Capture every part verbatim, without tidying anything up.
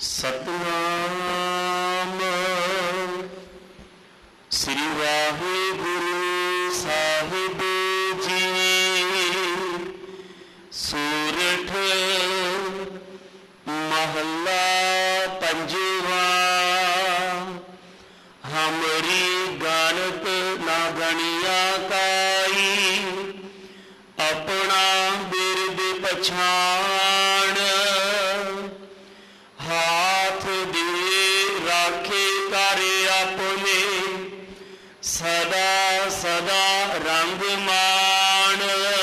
ਸਤਨਾਮ ਸ੍ਰੀ ਵਾਹਿਗੁਰੂ ਸਾਹਿਬ ਜੀ। ਸੂਰਠ ਮਹੱਲਾ ਪੰਜਵਾ। ਹਮਰੀ ਗਾਨਤ ਨਾ ਗਣਿਆ ਕਾਈ, ਆਪਣਾ ਬਿਰਦ ਪਛਾਣ। ਹਾਥ ਦੇ ਰਾਖੇ ਕਰ ਆਪਣੇ, ਸਦਾ ਸਦਾ ਰੰਗ ਮਾਣ।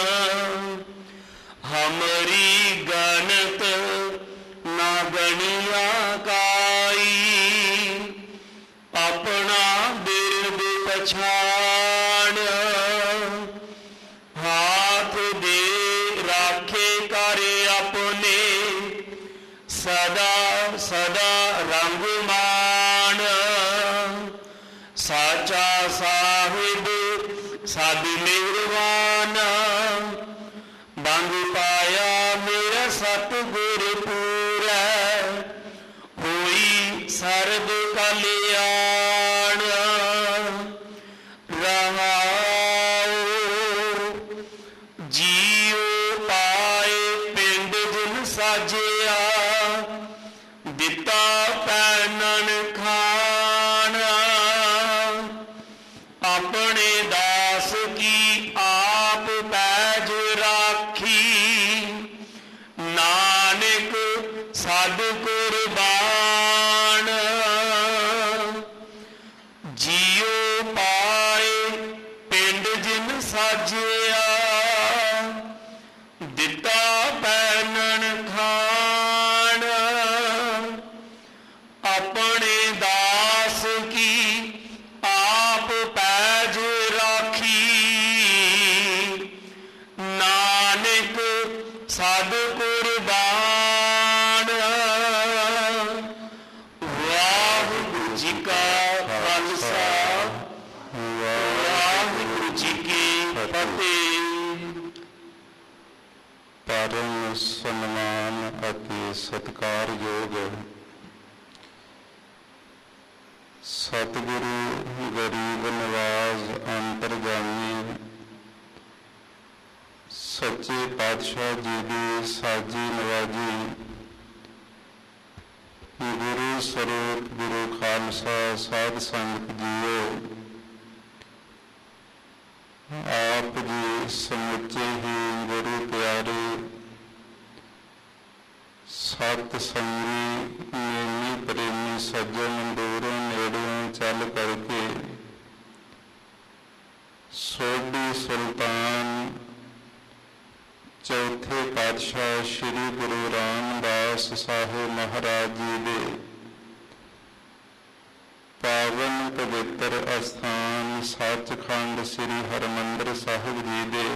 ਹਮਰੀ ਗਣਤ ਨਾ ਗਣਿਆ ਕਾਈ, ਆਪਣਾ ਬਿਰਦ ਪਛਾਣ। ਹਾਥ ਦੇ ਰਾਖੇ ਕਰ ਆਪਣੇ, ਸਦਾ ਸਦਾ ਰੰਗ ਮਾਣ। ਸਾਚਾ ਸਾਹਿਬ ਸਦ ਮਿਹਰਬਾਨ, ਬੰਦ ਪਾਇਆ ਮੇਰਾ ਸਤਿਗੁਰ ਪੂਰੈ। ਹੋਈ ਸਰਬ ਕਲਿਆਣ। ਰਹਾਉ ਜੀਉ ਪਾਏ ਪਿੰਡ ਜਿਨ ਸਾਜਿਆ, ਦਿੱਤਾ ਪੈਨਨ ਖਾਣ। ਆਪਣੇ ਦਾਸ ਕੀ ਆਪ ਪੈਜ ਰਾਖੀ, ਨਾਨਕ ਸਦ ਕੁਰਬਾਨ। ਜੀਉ ਪਾਏ ਪਿੰਡ ਜਿਨ ਸਾਜਿਆ, ਦਿੱਤਾ ਪੈਨਨ ਖਾਣ। ਆਪਣੇ ਦਾਸ ਕੀ ਆਪ ਪੈਜ ਰਾਖੀ, ਨਾਨਕ ਸਦ ਕੁਰਬਾਨ। ਵਾਹਿਗੁਰੂ ਜੀ ਕਾ ਖਾਲਸਾ, ਵਾਹਿਗੁਰੂ ਜੀ ਕੀ ਫਤਿਹ। ਪਰਮ ਸਨਮਾਨ ਅਤੇ ਸਤਿਕਾਰਯੋਗ ਸਤਿਗੁਰੂ ਗਰੀਬ ਨਵਾਜ਼ ਅੰਤਰਜਾਮੀ ਸੱਚੇ ਪਾਤਸ਼ਾਹ ਜੀ ਦੀ ਸਾਜੀ ਨਵਾਜੀ, ਗੁਰੂ ਸਰੂਪ ਗੁਰੂ ਖਾਲਸਾ ਸਾਧ ਸੰਗਤ ਜੀਓ, ਆਪ ਜੀ ਸਮੁੱਚੇ ਹੀ ਗੁਰੂ ਪਿਆਰੇ ਸਤ ਸੰਗੀ ਨੇਮੀ ਪ੍ਰੇਮੀ ਸੱਜਣ ਦੂਰੋਂ ਨੇੜਿਓਂ ਚੱਲ ਕਰਕੇ ਸੋਢੀ ਸੁਲਤਾਨ ਚੌਥੇ ਪਾਤਸ਼ਾਹ ਸ੍ਰੀ ਗੁਰੂ ਰਾਮਦਾਸ ਸਾਹਿਬ ਮਹਾਰਾਜ ਜੀ ਦੇ ਪਾਵਨ ਪਵਿੱਤਰ ਅਸਥਾਨ ਸੱਚਖੰਡ ਸ੍ਰੀ ਹਰਿਮੰਦਰ ਸਾਹਿਬ ਜੀ ਦੇ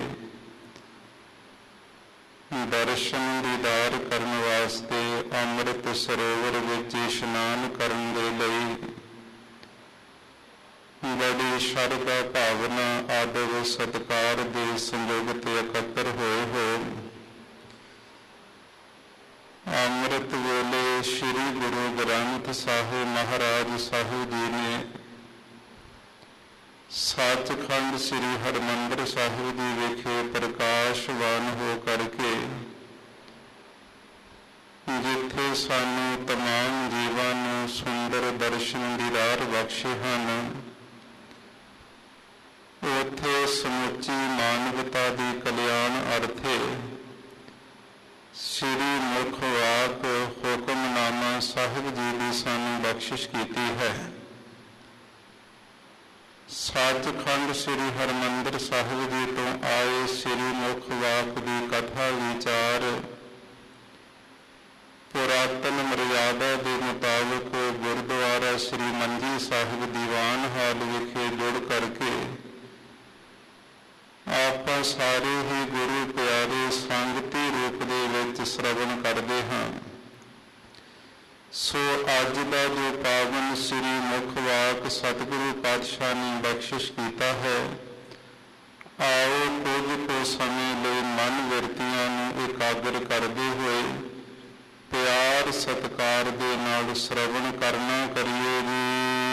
ਦਰਸ਼ਨ ਦੀਦਾਰ ਕਰਨ ਵਾਸਤੇ ਅੰਮ੍ਰਿਤ ਸਰੋਵਰ ਵਿੱਚ ਇਸ਼ਨਾਨ ਕਰਨ ਦੇ ਲਈ ਬੜੀ ਸ਼ਰਧਾ ਭਾਵਨਾ ਆਦਰ ਸਤਿਕਾਰ ਦੇ ਸੰਯੋਗ ਤੇ ਇਕੱਤਰ ਹੋਏ ਹੋ। ਅੰਮ੍ਰਿਤ ਵੇਲੇ ਸ੍ਰੀ ਗੁਰੂ ਗ੍ਰੰਥ ਸਾਹਿਬ ਮਹਾਰਾਜ ਸਾਹਿਬ ਜੀ ਨੇ ਸੱਚਖੰਡ ਸ੍ਰੀ ਹਰਿਮੰਦਰ ਸਾਹਿਬ ਜੀ ਵਿਖੇ ਪ੍ਰਕਾਸ਼ਵਾਨ ਹੋ ਕਰਕੇ ਜਿੱਥੇ ਸਾਨੂੰ ਤਮਾਮ ਜੀਵਾਂ ਨੂੰ ਸੁੰਦਰ ਦਰਸ਼ਨ ਦੀਦਾਰ ਬਖਸ਼ੇ ਹਨ, ਉੱਥੇ ਸਮੁੱਚੀ ਮਾਨਵਤਾ ਦੀ ਕਲਿਆਣ ਅਰਥੇ ਸ੍ਰੀ ਮੁਖ ਵਾਕ ਹੁਕਮਨਾਮਾ ਸਾਹਿਬ ਜੀ ਦੀ ਸਾਨੂੰ ਬਖਸ਼ਿਸ਼ ਕੀਤੀ ਹੈ। ਸੱਚਖੰਡ ਸ੍ਰੀ ਹਰਿਮੰਦਰ ਸਾਹਿਬ ਜੀ ਤੋਂ ਆਏ ਸ੍ਰੀ ਮੁਖ ਵਾਕ ਦੀ ਕਥਾ ਵਿਚਾਰ ਪੁਰਾਤਨ ਮਰਿਆਦਾ ਦੇ ਮੁਤਾਬਕ ਗੁਰਦੁਆਰਾ ਸ੍ਰੀ ਮੰਜੀ ਸਾਹਿਬ ਦੀਵਾਨ ਹਾਲ ਵਿਖੇ ਜੁੜ ਕਰਕੇ ਆਪਾਂ ਸਾਰੇ ਹੀ ਗੁਰੂ ਪਿਆਰੇ ਸੰਗਤੀ ਰੂਪ ਦੇ ਵਿੱਚ ਸ਼ਰਵਣ ਕਰਦੇ ਹਾਂ। ਸੋ ਅੱਜ ਦਾ ਜੋ ਪਾਵਨ ਸ੍ਰੀ ਮੁਖ ਵਾਕ ਸਤਿਗੁਰੂ ਪਾਤਸ਼ਾਹ ਨੇ ਬਖਸ਼ਿਸ਼ ਕੀਤਾ ਹੈ, ਆਓ ਕੁਝ ਕੁ ਸਮੇਂ ਲਈ ਮਨ ਵਿਰਤੀਆਂ ਨੂੰ ਇਕਾਗਰ ਕਰਦੇ ਹੋਏ ਪਿਆਰ ਸਤਿਕਾਰ ਦੇ ਨਾਲ ਸ਼ਰਵਣ ਕਰਨਾ ਕਰੀਏ ਜੀ।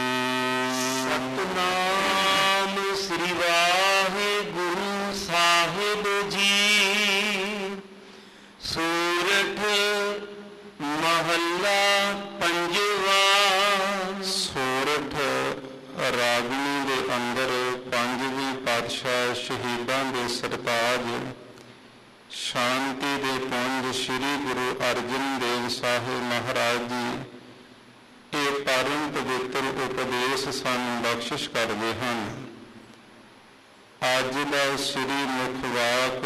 ਸਤਨਾਮ ਸ੍ਰੀ ਵਾਹਿਗੁਰੂ ਸਾਹਿਬ ਜੀ। ਸੂਰਠ ਮਹੱਲਾ ਪੰਜਵਾ। ਸੋਰਠ ਰਾਗਨੀ ਦੇ ਅੰਦਰ ਪੰਜਵੇਂ ਪਾਤਸ਼ਾਹ ਸ਼ਹੀਦਾਂ ਦੇ ਸਰਤਾਜ ਸ਼ਾਂਤੀ ਦੇ ਪੁੰਜ ਸ੍ਰੀ ਗੁਰੂ ਅਰਜਨ ਦੇਵ ਸਾਹਿਬ ਮਹਾਰਾਜ ਜੀ ਇਹ ਪਰਮ ਪਵਿੱਤਰ ਉਪਦੇਸ਼ ਸਾਨੂੰ ਬਖਸ਼ਿਸ਼ ਕਰਦੇ ਹਨ। ਅੱਜ ਦਾ ਸ੍ਰੀ ਮੁੱਖ ਵਾਕ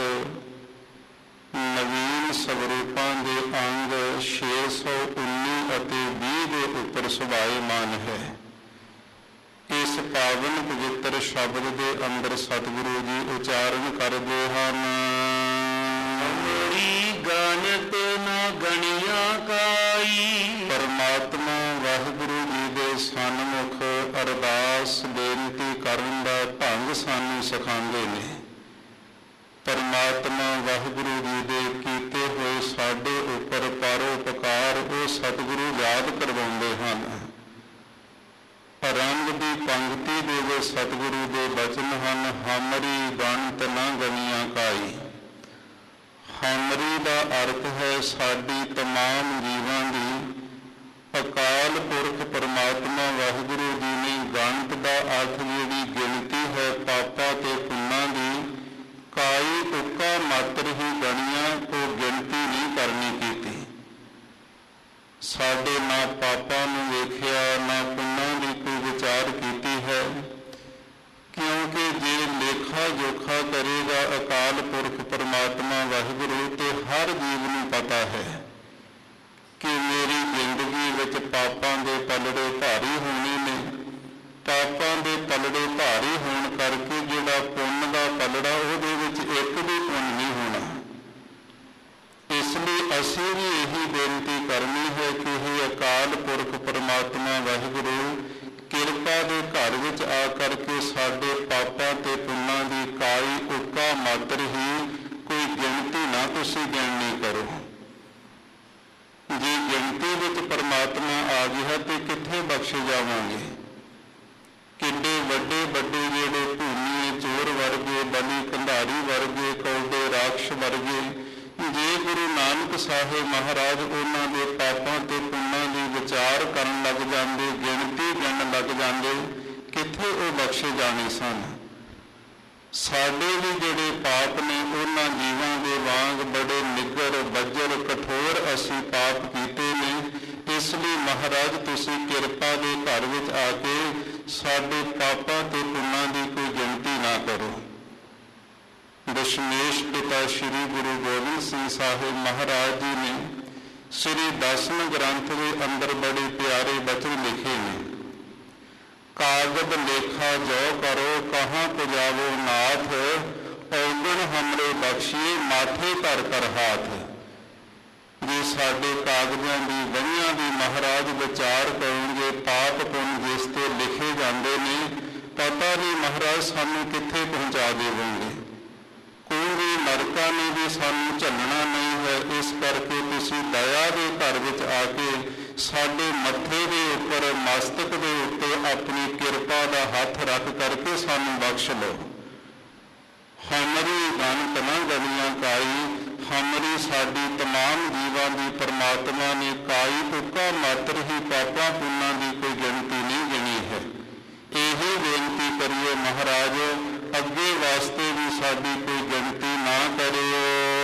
ਨਵੀਨ ਸਵਰੂਪਾਂ ਦੇ ਅੰਗ ਛੇ ਸੌ ਉੱਨੀ ਅਤੇ ਵੀਹ ਦੇ ਉੱਪਰ ਸੁਭਾਏਮਾਨ ਹੈ। ਇਸ ਪਾਵਨ ਪਵਿੱਤਰ ਸ਼ਬਦ ਦੇ ਅੰਦਰ ਸਤਿਗੁਰੂ ਜੀ ਉਚਾਰਨ ਕਰਦੇ ਹਨ। ਮੇਰੀ ਗਣਤ ਨਾ ਗਣਿਆ ਕਾਈ। ਪਰਮਾਤਮਾ ਵਾਹਿਗੁਰੂ ਜੀ ਦੇ ਸਨਮੁਖ ਅਰਦਾਸ ਬੇਨਤੀ ਕਰਨ ਦਾ ਢੰਗ ਸਾਨੂੰ ਸਿਖਾਉਂਦੇ ਨੇ। ਪਰਮਾਤਮਾ ਵਾਹਿਗੁਰੂ ਜੀ ਦੇ ਕੀਤੇ ਹੋਏ ਸਾਡੇ ਉੱਪਰ ਪਰਉਪਕਾਰ ਉਹ ਸਤਿਗੁਰੂ ਯਾਦ ਕਰਵਾਉਂਦੇ ਹਨ। ਆਰੰਭ ਦੀ ਪੰਕਤੀ ਦੇ ਵਿੱਚ ਸਤਿਗੁਰੂ ਦੇ ਬਚਨ ਹਨ, ਹਮਰੀ ਗਣਤ ਨਾ ਗਣੀਆਂ ਕਾਈ। ਹਮਰੀ ਦਾ ਅਰਥ ਹੈ ਸਾਡੀ ਤਮਾਮ ਜੀਵਾਂ ਦੀ। ਅਕਾਲ ਪੁਰਖ ਪਰਮਾਤਮਾ ਵਾਹਿਗੁਰੂ ਜੀ ਨੇ ਗਣਤ ਦਾ ਅਰਥ ਜਿਹੜੀ ਗਿਣਤੀ ਹੈ ਪਾਪਾਂ ਤੇ ਪੁੰਨਾਂ ਦੀ, ਕਾਈ ਉੱਕਾ ਮਾਤਰ ਹੀ ਗਣੀਆਂ, ਉਹ ਗਿਣਤੀ ਨਹੀਂ ਕਰਨੀ ਕੀਤੀ। ਸਾਡੇ ਨਾ ਪਾਪਾਂ ਨੂੰ ਵੇਖਿਆ ਨਾ ਪੁੰਨਾਂ ਦੀ ਕੋਈ ਵਿਚਾਰ ਕੀਤੀ ਹੈ, ਕਿਉਂਕਿ ਜੇ ਲੇਖਾ ਜੋਖਾ ਕਰੇਗਾ ਅਕਾਲ ਪੁਰਖ ਪਰਮਾਤਮਾ ਵਾਹਿਗੁਰੂ ਤੇ ਹਰ ਜੀਵ ਨੂੰ ਪਤਾ ਹੈ ਕਿ ਮੇਰੀ ਜ਼ਿੰਦਗੀ ਵਿੱਚ ਪਾਪਾਂ ਦੇ ਪਲੜੇ ਭਾਰੀ ਹੋਣੇ ਨੇ। ਪਾਪਾਂ ਦੇ ਪਲੜੇ ਭਾਰੀ ਹੋਣ ਕਰਕੇ ਜਿਹੜਾ ਪੁੰਨ ਦਾ ਪਲੜਾ ਉਹਦੇ ਵਿੱਚ ਇੱਕ ਵੀ ਪੁੰਨ ਨਹੀਂ ਹੋਣਾ। ਇਸ ਲਈ ਅਸੀਂ ਵੀ ਇਹੀ ਬੇਨਤੀ ਕਰਨੀ ਹੈ ਕਿ ਇਹ ਅਕਾਲ ਪੁਰਖ ਪਰਮਾਤਮਾ ਵਾਹਿਗੁਰੂ ਕਿਰਪਾ ਦੇ ਘਰ ਵਿੱਚ ਆ ਕਰਕੇ ਸਾਡੇ ਪਾਪਾਂ ਤੇ ਪੁੰਨਾਂ ਦੀ ਕਾਈ ਉੱਕਾ ਮਾਤਰ ਹੀ, ਕੋਈ ਗਿਣਤੀ ਨਾ ਤੁਸੀਂ ਗਿਣਨੀ ਕਰੋ। ਜੇ ਗਿਣਤੀ ਵਿੱਚ ਪਰਮਾਤਮਾ ਆ ਗਿਆ ਤੇ ਕਿੱਥੇ ਬਖਸ਼ੇ ਜਾਵਾਂਗੇ। ਕਿੱਡੇ ਵੱਡੇ ਵੱਡੇ ਜਿਹੜੇ ਭੂਮੀ ਚੋਰ ਵਰਗੇ, ਬਲੀ ਕੰਧਾਰੀ ਵਰਗੇ, ਕੌਡੇ ਰਾਖਸ਼ ਵਰਗੇ, ਜੇ ਗੁਰੂ ਨਾਨਕ ਸਾਹਿਬ ਮਹਾਰਾਜ ਉਹਨਾਂ ਦੇ ਪਾਪਾਂ ਤੇ ਪੁੰਨਾਂ ਦੀ ਵਿਚਾਰ ਕਰਨ ਲੱਗ ਜਾਂਦੇ, ਗਿਣਤੀ ਗਿਣਨ ਲੱਗ ਜਾਂਦੇ, ਕਿੱਥੇ ਉਹ ਬਖਸ਼ੇ ਜਾਣੇ ਸਨ। ਸਾਡੇ ਵੀ ਜਿਹੜੇ ਪਾਪ ਨੇ ਉਹਨਾਂ ਜੀਵਾਂ ਦੇ ਵਾਂਗ ਬੜੇ ਨਿੱਗਰ ਬੱਜਰ ਕਠੋਰ ਅਸੀਂ ਪਾਪ ਕੀਤੇ ਨੇ। ਇਸ ਲਈ ਮਹਾਰਾਜ ਤੁਸੀਂ ਕਿਰਪਾ ਦੇ ਘਰ ਵਿੱਚ ਆ ਕੇ ਸਾਡੇ ਪਾਪਾਂ ਤੇ ਪੁੰਨਾਂ ਦੀ ਕੋਈ ਗਿਣਤੀ ਨਾ ਕਰੋ। ਦਸ਼ਮੇਸ਼ ਪਿਤਾ ਸ਼੍ਰੀ ਗੁਰੂ ਗੋਬਿੰਦ ਸਿੰਘ ਸਾਹਿਬ ਮਹਾਰਾਜ ਜੀ ਨੇ ਸ਼੍ਰੀ ਦਸਮ ਗ੍ਰੰਥ ਦੇ ਅੰਦਰ ਬੜੇ ਪਿਆਰੇ ਬਚਨ ਲਿਖੇ ਨੇ। ਕਾਗਦ ਲੇਖਾ ਜੋ ਕਰੋ ਕਹਾਂ ਪੁਜਾਵੋ ਨਾਥ, ਔਗਣ ਹਮਰੇ ਬਖਸ਼ੀਏ ਮਾਥੇ ਧਰ ਕਰ ਹਾਥ। ਜੇ ਸਾਡੇ ਕਾਗਜ਼ਾਂ ਦੀ ਵਹੀਆਂ ਦੀ ਮਹਾਰਾਜ ਵਿਚਾਰ ਕਰਨਗੇ, ਪਾਪ ਪੁੰਨ ਜਿਸ ਤੇ ਲਿਖੇ ਜਾਂਦੇ ਨੇ, ਪਤਾ ਨਹੀਂ ਮਹਾਰਾਜ ਸਾਨੂੰ ਕਿੱਥੇ ਪਹੁੰਚਾ ਦੇਵੋਗੇ। ਕੋਈ ਨਰਕਾਂ ਨੇ ਵੀ ਸਾਨੂੰ ਝੱਲਣਾ ਨਹੀਂ ਹੈ। ਇਸ ਕਰਕੇ ਤੁਸੀਂ ਦਇਆ ਦੇ ਘਰ ਵਿੱਚ ਆ ਕੇ ਸਾਡੇ ਮੱਥੇ ਦੇ ਉੱਪਰ, ਮਸਤਕ ਦੇ ਉੱਤੇ ਆਪਣੀ ਕਿਰਪਾ ਦਾ ਹੱਥ ਰੱਖ ਕਰਕੇ ਸਾਨੂੰ ਬਖਸ਼ ਲਓ। ਹਮਰੀ ਗਣਤ ਨਾ ਗਣੀਆਂ ਕਾਈ, ਹਮਰੀ ਸਾਡੀ ਤਮਾਮ ਜੀਵਾਂ ਦੀ ਪਰਮਾਤਮਾ ਨੇ ਕਾਈ ਉੱਕਾ ਮਾਤਰ ਹੀ ਪਾਪਾਂ ਪੁੰਨਾਂ ਦੀ ਕੋਈ ਗਿਣਤੀ ਨਹੀਂ ਗਿਣੀ ਹੈ। ਇਹੀ ਬੇਨਤੀ ਕਰੀਏ ਮਹਾਰਾਜ, ਅੱਗੇ ਵਾਸਤੇ ਵੀ ਸਾਡੀ ਕੋਈ ਗਿਣਤੀ ਨਾ ਕਰਿਓ।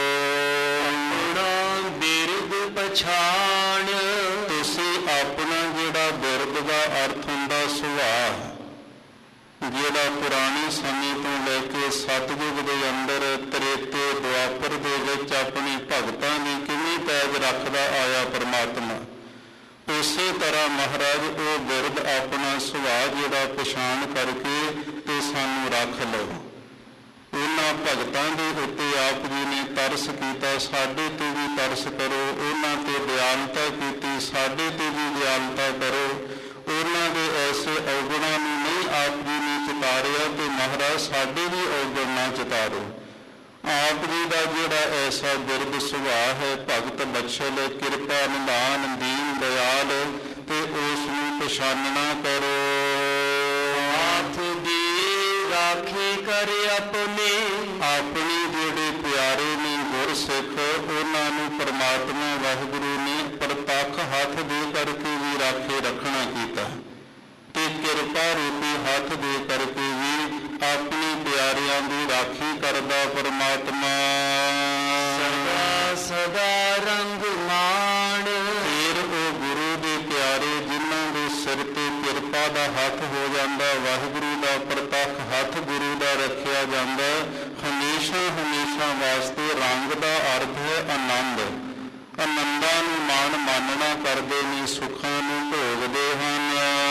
ਆਪਣਾ ਬਿਰਦ ਪਛਾਣ। ਤੁਸੀਂ ਆਪਣਾ ਜਿਹੜਾ ਬਿਰਦ ਦਾ ਅਰਥ ਹੁੰਦਾ ਸੁਭਾਅ, ਜਿਹੜਾ ਪੁਰਾਣੇ ਸਮੇਂ ਤੋਂ ਲੈ ਕੇ ਸਤਿਯੁਗ ਦੇ ਅੰਦਰ ਤ੍ਰੇਤੇ ਦੁਆਪਰ ਦੇ ਵਿੱਚ ਆਪਣੀ ਭਗਤਾਂ ਦੀ ਕਿੰਨੀ ਪੈਜ ਰੱਖਦਾ ਆਇਆ ਪਰਮਾਤਮਾ, ਉਸੇ ਤਰ੍ਹਾਂ ਮਹਾਰਾਜ ਉਹ ਬਿਰਦ ਆਪਣਾ ਸੁਭਾਅ ਜਿਹੜਾ ਪਛਾਣ ਕਰਕੇ ਤੇ ਸਾਨੂੰ ਰੱਖ ਲਓ। ਉਹਨਾਂ ਭਗਤਾਂ ਦੇ ਉੱਤੇ ਆਪ ਜੀ ਨੇ ਤਰਸ ਕੀਤਾ, ਸਾਡੇ ਤੇ ਵੀ ਤਰਸ ਕਰੋ। ਉਹਨਾਂ ਤੇ ਦਿਆਲਤਾ ਕੀਤੀ, ਸਾਡੇ ਤੇ ਵੀ ਦਿਆਲਤਾ ਕਰੋ। ਉਹਨਾਂ ਦੇ ਐਸੇ ਔਗਣਾਂ ਨੂੰ ਨਹੀਂ ਆਪ ਜੀ ਨੇ ਚਿਤਾਰਿਆ ਤੇ ਮਹਾਰਾਜ ਸਾਡੇ ਵੀ ਔਗਣ ਨਾ ਚਿਤਾਰੋ। ਆਪ ਜੀ ਦਾ ਜਿਹੜਾ ਐਸਾ ਬਿਰਦ ਸੁਭਾਅ ਹੈ, ਭਗਤ ਬਖਸ਼ਲ, ਕਿਰਪਾ ਨਿਧਾਨ, ਦੀਨ ਦਿਆਲ, ਤੇ ਉਸ ਨੂੰ ਪਛਾਨਣਾ ਕਰੋ। ਹਾਥ ਦੀ ਰਾਖੀ ਕਰ ਆਪਣੇ, ਆਪਣੇ ਜਿਹੜੇ ਪਿਆਰੇ ਨੇ ਗੁਰਸਿੱਖ, ਉਹਨਾਂ ਨੂੰ ਪਰਮਾਤਮਾ ਵਾਹਿਗੁਰੂ ਨੇ ਪ੍ਰਤੱਖ ਹੱਥ ਦੇ ਕਰਕੇ ਵੀ ਰਾਖੇ ਰੱਖਣਾ ਕੀਤਾ, ਤੇ ਕਿਰਪਾ ਰੂਪੀ ਹੱਥ ਦੇ ਕਰਕੇ ਵੀ ਆਪਣੇ ਪਿਆਰਿਆਂ ਦੀ ਰਾਖੀ ਕਰਦਾ ਪਰਮਾਤਮਾ। ਸਦਾ ਸਦਾ ਰੰਗ ਮਾਣ, ਫਿਰ ਉਹ ਗੁਰੂ ਦੇ ਪਿਆਰੇ ਜਿਨ੍ਹਾਂ ਦੇ ਸਿਰ ਤੇ ਕਿਰਪਾ ਦਾ ਹੱਥ ਹੋ ਜਾਂਦਾ, ਵਾਹਿਗੁਰੂ ਦਾ ਪ੍ਰਤੱਖ ਹੱਥ ਗੁਰੂ ਦਾ ਰੱਖਿਆ ਜਾਂਦਾ, ਹਮੇਸ਼ਾ ਹਮੇਸ਼ਾ ਵਾਸਤੇ ਰੰਗ ਦਾ ਅਰਥ ਹੈ ਆਨੰਦ, ਆਨੰਦਾਂ ਨੂੰ ਮਾਣ ਮਾਨਣਾ ਕਰਦੇ ਨੇ, ਸੁੱਖਾਂ ਨੂੰ ਭੋਗਦੇ ਹਨ।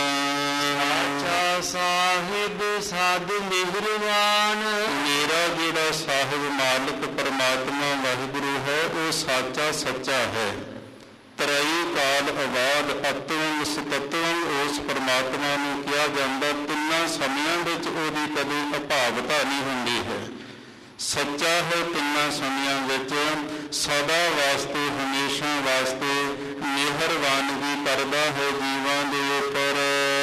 ਸਾਚਾ ਸਾਹਿਬ ਸਾਧ ਮਿਹਰਬਾਨ, ਮੇਰਾ ਜਿਹੜਾ ਸਾਹਿਬ ਮਾਲਕ ਪਰਮਾਤਮਾ ਵਾਹਿਗੁਰੂ ਹੈ, ਉਹ ਸਾਚਾ ਸੱਚਾ ਹੈ। ਤਰਈ ਕਾਲ ਆਬਾਦ ਅਤਵੰਗ ਸਤਤਵੰਗ ਉਸ ਪਰਮਾਤਮਾ ਨੂੰ ਕਿਹਾ ਜਾਂਦਾ, ਤਿੰਨਾਂ ਸਮਿਆਂ ਵਿੱਚ ਉਹਦੀ ਕਦੇ ਅਭਾਵਤਾ ਨਹੀਂ ਹੁੰਦੀ ਹੈ। ਸੱਚਾ ਹੈ ਤਿੰਨਾਂ ਸਮਿਆਂ ਵਿੱਚ, ਸਦਾ ਵਾਸਤੇ ਹਮੇਸ਼ਾ ਵਾਸਤੇ ਮਿਹਰਬਾਨੀ ਕਰਦਾ ਹੈ ਜੀਵਾਂ ਦੇ ਉੱਪਰ।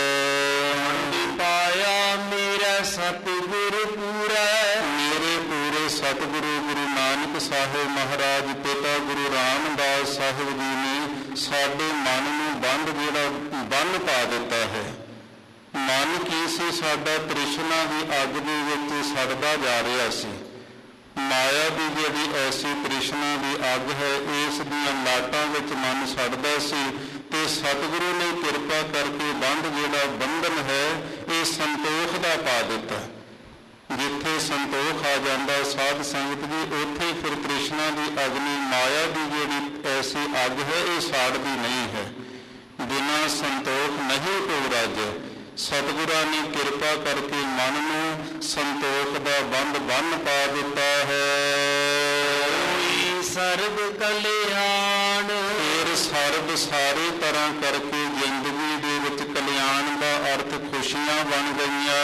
ਪਾਇਆ ਮੇਰਾ ਸਤਿਗੁਰ ਪੂਰਾ, ਮੇਰੇ ਪੂਰੇ ਸਤਿਗੁਰੂ ਗੁਰੂ ਨਾਨਕ ਸਾਹਿਬ ਮਹਾਰਾਜ ਪਿਤਾ ਗੁਰੂ ਰਾਮਦਾਸ ਸਾਹਿਬ ਜੀ ਨੇ ਸਾਡੇ ਮਨ ਨੂੰ ਬੰਦ ਜਿਹੜਾ ਬੰਨ ਪਾ ਦਿੱਤਾ ਹੈ। ਮਨ ਕੀ ਸੀ ਸਾਡਾ? ਤ੍ਰਿਸ਼ਨਾ ਦੀ ਅੱਗ ਦੇ ਵਿੱਚ ਸੜਦਾ ਜਾ ਰਿਹਾ ਸੀ। ਮਾਇਆ ਦੀ ਜਿਹੜੀ ਐਸੀ ਤ੍ਰਿਸ਼ਨਾ ਦੀ ਅੱਗ ਹੈ, ਇਸ ਦੀਆਂ ਲਾਟਾਂ ਵਿੱਚ ਮਨ ਸੜਦਾ ਸੀ, ਤੇ ਸਤਿਗੁਰੂ ਨੇ ਕਿਰਪਾ ਕਰਕੇ ਬੰਧ ਜਿਹੜਾ ਬੰਧਨ ਹੈ, ਇਹ ਸੰਤੋਖ ਦਾ ਪਾ ਦਿੱਤਾ। ਜਿੱਥੇ ਸੰਤੋਖ ਆ ਜਾਂਦਾ ਸਾਧ ਸੰਗਤ ਜੀ, ਉੱਥੇ ਫਿਰ ਤ੍ਰਿਸ਼ਨਾ ਦੀ ਅਗਨੀ, ਮਾਇਆ ਦੀ ਜਿਹੜੀ ਐਸੀ ਅੱਗ ਹੈ, ਇਹ ਸਾੜਦੀ ਨਹੀਂ ਹੈ। ਬਿਨਾਂ ਸੰਤੋਖ ਨਹੀਂ ਕੋਈ ਰੱਜ। ਸਤਿਗੁਰਾਂ ਨੇ ਕਿਰਪਾ ਕਰਕੇ ਮਨ ਨੂੰ ਸੰਤੋਖ ਦਾ ਬੰਧ ਬੰਨ ਪਾ ਦਿੱਤਾ ਹੈ। ਕੋਈ ਸਰਬ ਕਲਿਆਣ, ਫਿਰ ਸਰਬ ਸਾਰੇ ਤਰ੍ਹਾਂ ਕਰਕੇ ਜ਼ਿੰਦਗੀ ਦੇ ਵਿੱਚ ਕਲਿਆਣ ਦਾ ਅਰਥ ਖੁਸ਼ੀਆਂ ਬਣ ਗਈਆਂ।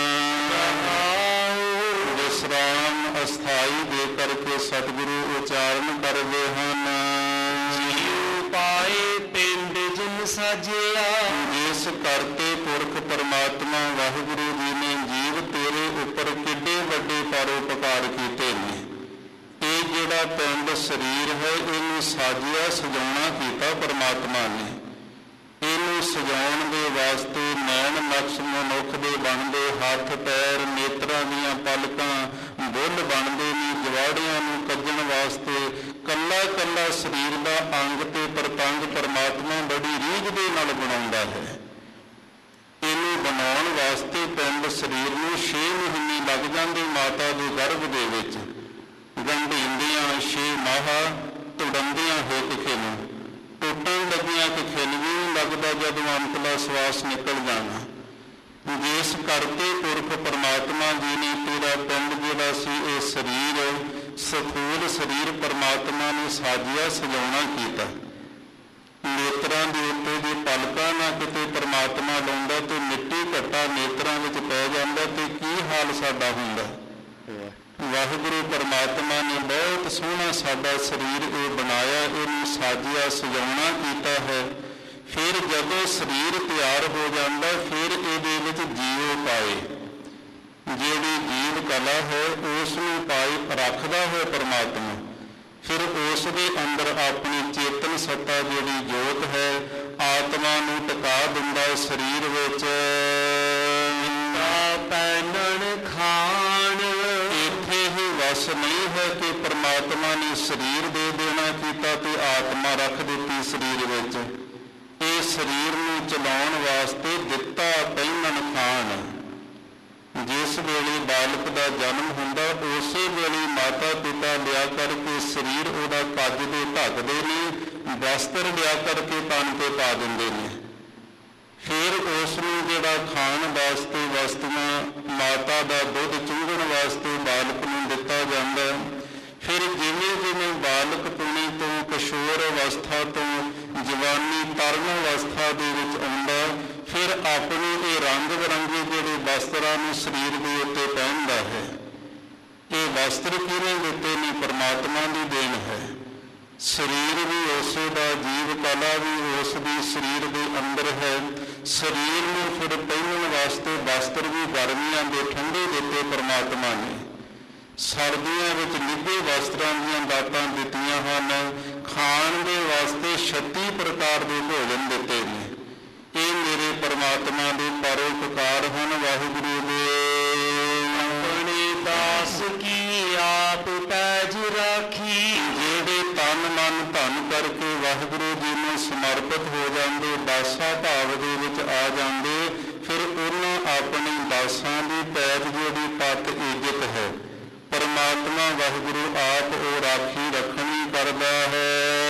ਵਿਸਰਾਮ ਅਸਥਾਈ ਦੇ ਕਰਕੇ ਸਤਿਗੁਰੂ ਉਚਾਰਨ ਕਰਦੇ ਹਨ। ਜੀਉ ਪਾਏ ਪਿੰਡ ਜਿਨ ਸਾਜਿਆ, ਜਿਸ ਕਰਤੇ ਪੁਰਖ ਪਰਮਾਤਮਾ ਵਾਹਿਗੁਰੂ ਜੀ ਨੇ ਜੀਵ ਤੇਰੇ ਉੱਪਰ ਕਿੱਡੇ ਵੱਡੇ ਪਰਉਪਕਾਰ ਕੀਤੇ ਨੇ। ਇਹ ਜਿਹੜਾ ਪਿੰਡ ਸਰੀਰ ਹੈ, ਇਹਨੂੰ ਸਾਜਿਆ ਸਜਾਉਣਾ ਕੀਤਾ ਪਰਮਾਤਮਾ ਨੇ। ਇਹਨੂੰ ਸਜਾਉਣ ਦੇ ਵਾਸਤੇ ਨੈਣ ਨਕਸ਼ ਮਨੁੱਖ ਦੇ ਬਣਦੇ, ਹੱਥ ਪੈਰ ਨੇਤਰਾਂ ਦੀਆਂ ਪਲਕਾਂ ਬੁੱਲ੍ਹ ਬਣਦੇ ਨੇ। ਜਵਾੜਿਆਂ ਨੂੰ ਕੱਜਣ ਵਾਸਤੇ ਕੱਲਾ ਕੱਲਾ ਸਰੀਰ ਦਾ ਅੰਗ ਤੇ ਪ੍ਰਤੰਗ ਪਰਮਾਤਮਾ ਬੜੀ ਰੀਝ ਦੇ ਨਾਲ ਬਣਾਉਂਦਾ ਹੈ। ਇਹਨੂੰ ਬਣਾਉਣ ਵਾਸਤੇ ਪਿੰਡ ਸਰੀਰ ਨੂੰ ਛੇ ਮਹੀਨੇ ਲੱਗ ਜਾਂਦੇ ਮਾਤਾ ਦੇ ਗਰਭ ਦੇ ਵਿੱਚ, ਗੰਢੀਂਦੀਆਂ ਛੇ ਮਾਹ ਤੁੜੰਦੀਆਂ ਹੋ ਕਿਖੇ ਨੂੰ, ਟੁੱਟਣ ਲੱਗੀਆਂ ਕਿਖੇ ਨੂੰ ਵੀ ਲੱਗਦਾ ਜਦੋਂ ਅੰਤਲਾ ਸਵਾਸ ਨਿਕਲ ਜਾਣਾ। ਜਿਸ ਕਰਕੇ ਪੁਰਖ ਪਰਮਾਤਮਾ ਜੀ ਨੇ ਤੇਰਾ ਪਿੰਡ ਜਿਹੜਾ ਸੀ, ਇਹ ਸਰੀਰ ਸਥੂਲ ਸਰੀਰ ਪਰਮਾਤਮਾ ਨੇ ਸਾਜਿਆ ਸਜਾਉਣਾ ਕੀਤਾ। ਨੇਤਰਾਂ ਦੇ ਉੱਤੇ ਜੇ ਪਲਕਾਂ ਨਾ ਕਿਤੇ ਪਰਮਾਤਮਾ ਲਾਉਂਦਾ ਤੇ ਮਿੱਟੀ ਘੱਟਾ ਨੇਤਰਾਂ ਵਿੱਚ ਪੈ ਜਾਂਦਾ, ਤੇ ਕੀ ਹਾਲ ਸਾਡਾ ਹੁੰਦਾ। ਵਾਹਿਗੁਰੂ ਪਰਮਾਤਮਾ ਨੇ ਬਹੁਤ ਸੋਹਣਾ ਸਾਡਾ ਸਰੀਰ ਇਹ ਬਣਾਇਆ, ਇਹਨੂੰ ਸਾਜਿਆ ਸਜਾਉਣਾ ਕੀਤਾ ਹੈ। ਫਿਰ ਜਦੋਂ ਸਰੀਰ ਤਿਆਰ ਹੋ ਜਾਂਦਾ, ਫਿਰ ਇਹਦੇ ਵਿੱਚ ਜੀਉ ਪਾਏ, ਜਿਹੜੀ ਜੀਵ ਕਲਾ ਹੈ ਉਸ ਨੂੰ ਪਾਈ ਰੱਖਦਾ ਹੈ ਪਰਮਾਤਮਾ। ਫਿਰ ਉਸ ਦੇ ਅੰਦਰ ਆਪਣੀ ਚੇਤਨ ਸੱਤਾ ਜਿਹੜੀ ਜੋਤ ਹੈ, ਆਤਮਾ ਨੂੰ ਟਿਕਾ ਦਿੰਦਾ ਸਰੀਰ ਵਿੱਚ। ਪਹਿਨਣ ਖਾਣ, ਇੱਥੇ ਹੀ ਵਸ ਨਹੀਂ ਹੈ ਕਿ ਪਰਮਾਤਮਾ ਨੇ ਸਰੀਰ ਦੇ ਦੇਣਾ ਕੀਤਾ ਤੇ ਆਤਮਾ ਰੱਖ ਦਿੱਤੀ ਸਰੀਰ ਵਿੱਚ। ਇਹ ਸਰੀਰ ਨੂੰ ਚਲਾਉਣ ਵਾਸਤੇ ਦਿੱਤਾ ਪਹਿਨਣ ਖਾਣ। ਜਿਸ ਵੇਲੇ ਬਾਲਕ ਦਾ ਜਨਮ ਹੁੰਦਾ, ਉਸੇ ਵੇਲੇ ਮਾਤਾ ਪਿਤਾ ਲਿਆ ਕਰਕੇ ਸਰੀਰ ਉਹਦਾ ਕੱਜ ਦੇ ਢੱਕਦੇ ਨੇ, ਵਸਤਰ ਲਿਆ ਕਰਕੇ ਤਨ ਤੇ ਪਾ ਦਿੰਦੇ ਨੇ। ਫਿਰ ਉਸ ਨੂੰ ਜਿਹੜਾ ਖਾਣ ਵਾਸਤੇ ਵਸਤੂਆਂ, ਮਾਤਾ ਦਾ ਦੁੱਧ ਚੁੰਘਣ ਵਾਸਤੇ ਬਾਲਕ ਨੂੰ ਦਿੱਤਾ ਜਾਂਦਾ। ਫਿਰ ਜਿਵੇਂ ਜਿਵੇਂ ਬਾਲਕ ਪੁਣੇ ਤੋਂ ਕਿਸ਼ੋਰ ਅਵਸਥਾ ਤੋਂ ਜਵਾਨੀ ਤਰਨ ਅਵਸਥਾ ਦੇ ਵਿੱਚ ਆਉਂਦਾ, ਫਿਰ ਆਪਣੇ ਇਹ ਰੰਗ ਬਿਰੰਗੇ ਜਿਹੜੇ ਵਸਤਰਾਂ ਨੂੰ ਸਰੀਰ ਦੇ ਉੱਤੇ ਪਹਿਨਦਾ ਹੈ। ਇਹ ਵਸਤਰ ਕਿਹਨੇ ਦਿੱਤੇ ਨੇ? ਪਰਮਾਤਮਾ ਦੀ ਦੇਣ ਹੈ। ਸਰੀਰ ਵੀ ਉਸੇ ਦਾ, ਜੀਵ ਕਲਾ ਵੀ ਉਸ ਦੀ ਸਰੀਰ ਦੇ ਅੰਦਰ ਹੈ। ਸਰੀਰ ਨੂੰ ਫਿਰ ਪਹਿਨਣ ਵਾਸਤੇ ਵਸਤਰ ਵੀ ਗਰਮੀਆਂ ਦੇ ਠੰਡੇ ਦਿੱਤੇ ਪਰਮਾਤਮਾ ਨੇ। ਸਰਦੀਆਂ ਵਿੱਚ ਨਿੱਘੇ ਵਸਤਰਾਂ ਦੀਆਂ ਦਾਤਾਂ ਦਿੱਤੀਆਂ ਹਨ। ਖਾਣ ਦੇ ਵਾਸਤੇ ਛੱਤੀ ਪ੍ਰਕਾਰ ਦੇ ਭੋਜਨ ਦਿੱਤੇ ਨੇ। ਇਹ ਮੇਰੇ ਪਰਮਾਤਮਾ ਦੇ ਪਰਉਪਕਾਰ ਹਨ। ਵਾਹਿਗੁਰੂ ਦੇ ਆਪਣੇ ਦਾਸ ਕੀ ਆਪ ਪੈਜ ਰਾਖੀ। ਜਿਹੜੇ ਤਨ ਮਨ ਧਨ ਕਰਕੇ ਵਾਹਿਗੁਰੂ ਜੀ ਨੂੰ ਸਮਰਪਿਤ ਹੋ ਜਾਂਦੇ, ਦਾਸਾ ਭਾਵ ਦੇ ਵਿੱਚ ਆ ਜਾਂਦੇ, ਫਿਰ ਉਹਨਾਂ ਆਪਣੇ ਦਾਸਾਂ ਦੀ ਪੈਜ ਜਿਹੜੀ ਪੱਤ ਇੱਜ਼ਤ ਹੈ। ਪਰਮਾਤਮਾ ਵਾਹਿਗੁਰੂ ਆਪ ਉਹ ਰਾਖੀ ਰੱਖਣੀ ਕਰਦਾ ਹੈ।